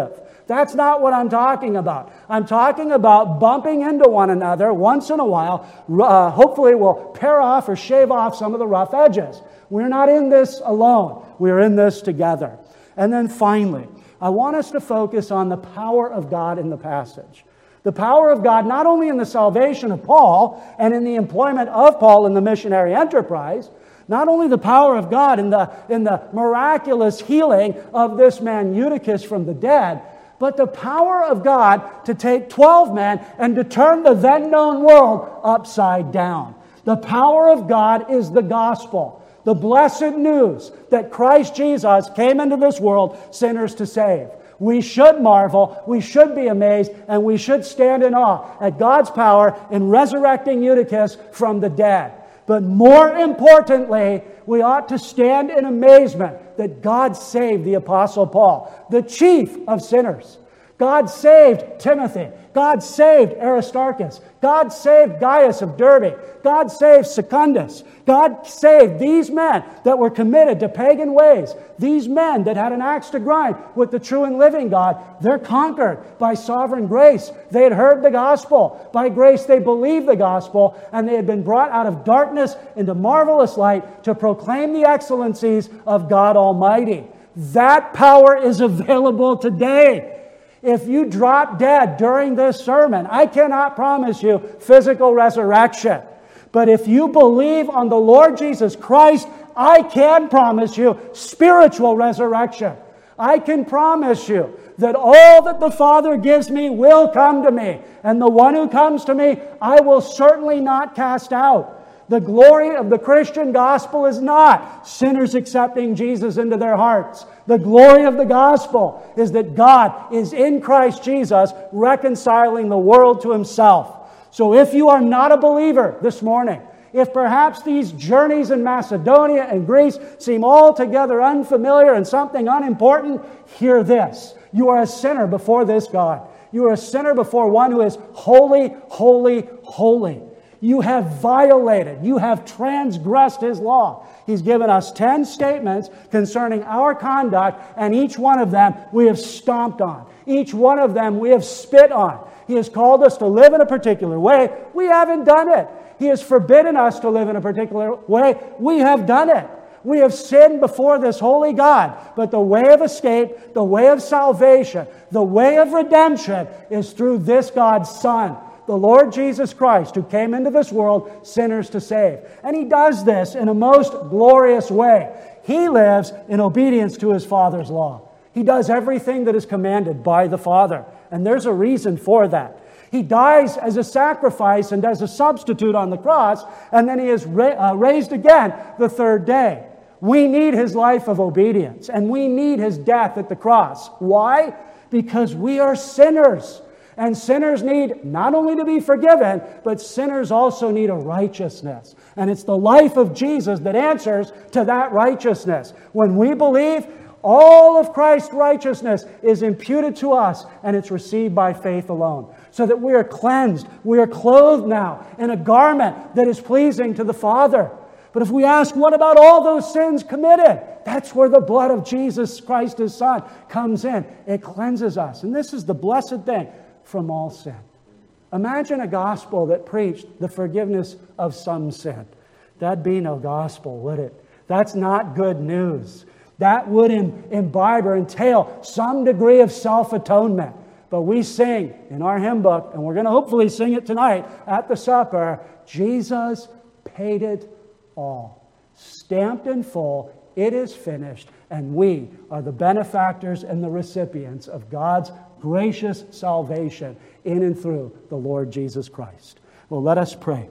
That's not what I'm talking about. I'm talking about bumping into one another once in a while. Hopefully we'll pare off or shave off some of the rough edges. We're not in this alone. We're in this together. And then finally, I want us to focus on the power of God in the passage. The power of God not only in the salvation of Paul and in the employment of Paul in the missionary enterprise, not only the power of God in the miraculous healing of this man Eutychus from the dead, but the power of God to take 12 men and to turn the then known world upside down. The power of God is the gospel, the blessed news that Christ Jesus came into this world sinners to save. We should marvel, we should be amazed, and we should stand in awe at God's power in resurrecting Eutychus from the dead. But more importantly, we ought to stand in amazement that God saved the Apostle Paul, the chief of sinners. God saved Timothy. God saved Aristarchus. God saved Gaius of Derbe. God saved Secundus. God saved these men that were committed to pagan ways. These men that had an axe to grind with the true and living God. They're conquered by sovereign grace. They had heard the gospel. By grace they believed the gospel, and they had been brought out of darkness into marvelous light to proclaim the excellencies of God Almighty. That power is available today. If you drop dead during this sermon, I cannot promise you physical resurrection. But if you believe on the Lord Jesus Christ, I can promise you spiritual resurrection. I can promise you that all that the Father gives me will come to me. And the one who comes to me, I will certainly not cast out. The glory of the Christian gospel is not sinners accepting Jesus into their hearts. The glory of the gospel is that God is in Christ Jesus reconciling the world to Himself. So if you are not a believer this morning, if perhaps these journeys in Macedonia and Greece seem altogether unfamiliar and something unimportant, hear this. You are a sinner before this God. You are a sinner before one who is holy, holy, holy. You have violated, you have transgressed His law. He's given us 10 statements concerning our conduct, and each one of them we have stomped on. Each one of them we have spit on. He has called us to live in a particular way. We haven't done it. He has forbidden us to live in a particular way. We have done it. We have sinned before this holy God. But the way of escape, the way of salvation, the way of redemption is through this God's Son, the Lord Jesus Christ, who came into this world sinners to save. And He does this in a most glorious way. He lives in obedience to His Father's law. He does everything that is commanded by the Father. And there's a reason for that. He dies as a sacrifice and as a substitute on the cross, and then He is raised again the third day. We need His life of obedience, and we need His death at the cross. Why? Because we are sinners. And sinners need not only to be forgiven, but sinners also need a righteousness. And it's the life of Jesus that answers to that righteousness. When we believe, all of Christ's righteousness is imputed to us, and it's received by faith alone. So that we are cleansed, we are clothed now in a garment that is pleasing to the Father. But if we ask, what about all those sins committed? That's where the blood of Jesus Christ, His Son, comes in. It cleanses us. And this is the blessed thing. From all sin. Imagine a gospel that preached the forgiveness of some sin. That'd be no gospel, would it? That's not good news. That would imbibe or entail some degree of self-atonement. But we sing in our hymn book, and we're going to hopefully sing it tonight at the supper, Jesus paid it all. Stamped in full, it is finished, and we are the benefactors and the recipients of God's gracious salvation in and through the Lord Jesus Christ. Well, let us pray.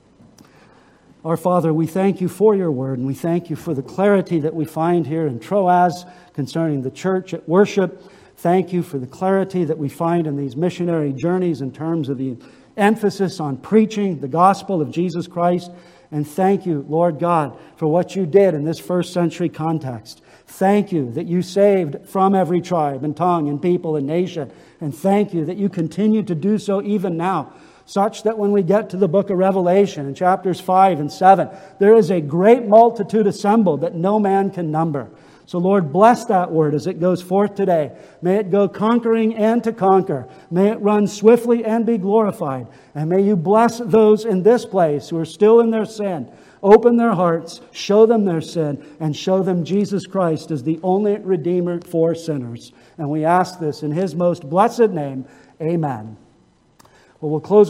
Our Father, we thank You for Your word, and we thank You for the clarity that we find here in Troas concerning the church at worship. Thank You for the clarity that we find in these missionary journeys in terms of the emphasis on preaching the gospel of Jesus Christ. And thank You, Lord God, for what You did in this first century context. Thank You that You saved from every tribe and tongue and people and nation. And thank You that You continue to do so even now, such that when we get to the book of Revelation in chapters 5 and 7, there is a great multitude assembled that no man can number. So Lord, bless that word as it goes forth today. May it go conquering and to conquer. May it run swiftly and be glorified. And may you bless those in this place who are still in their sin. Open their hearts, show them their sin, and show them Jesus Christ as the only Redeemer for sinners. And we ask this in His most blessed name. Amen. Well, we'll close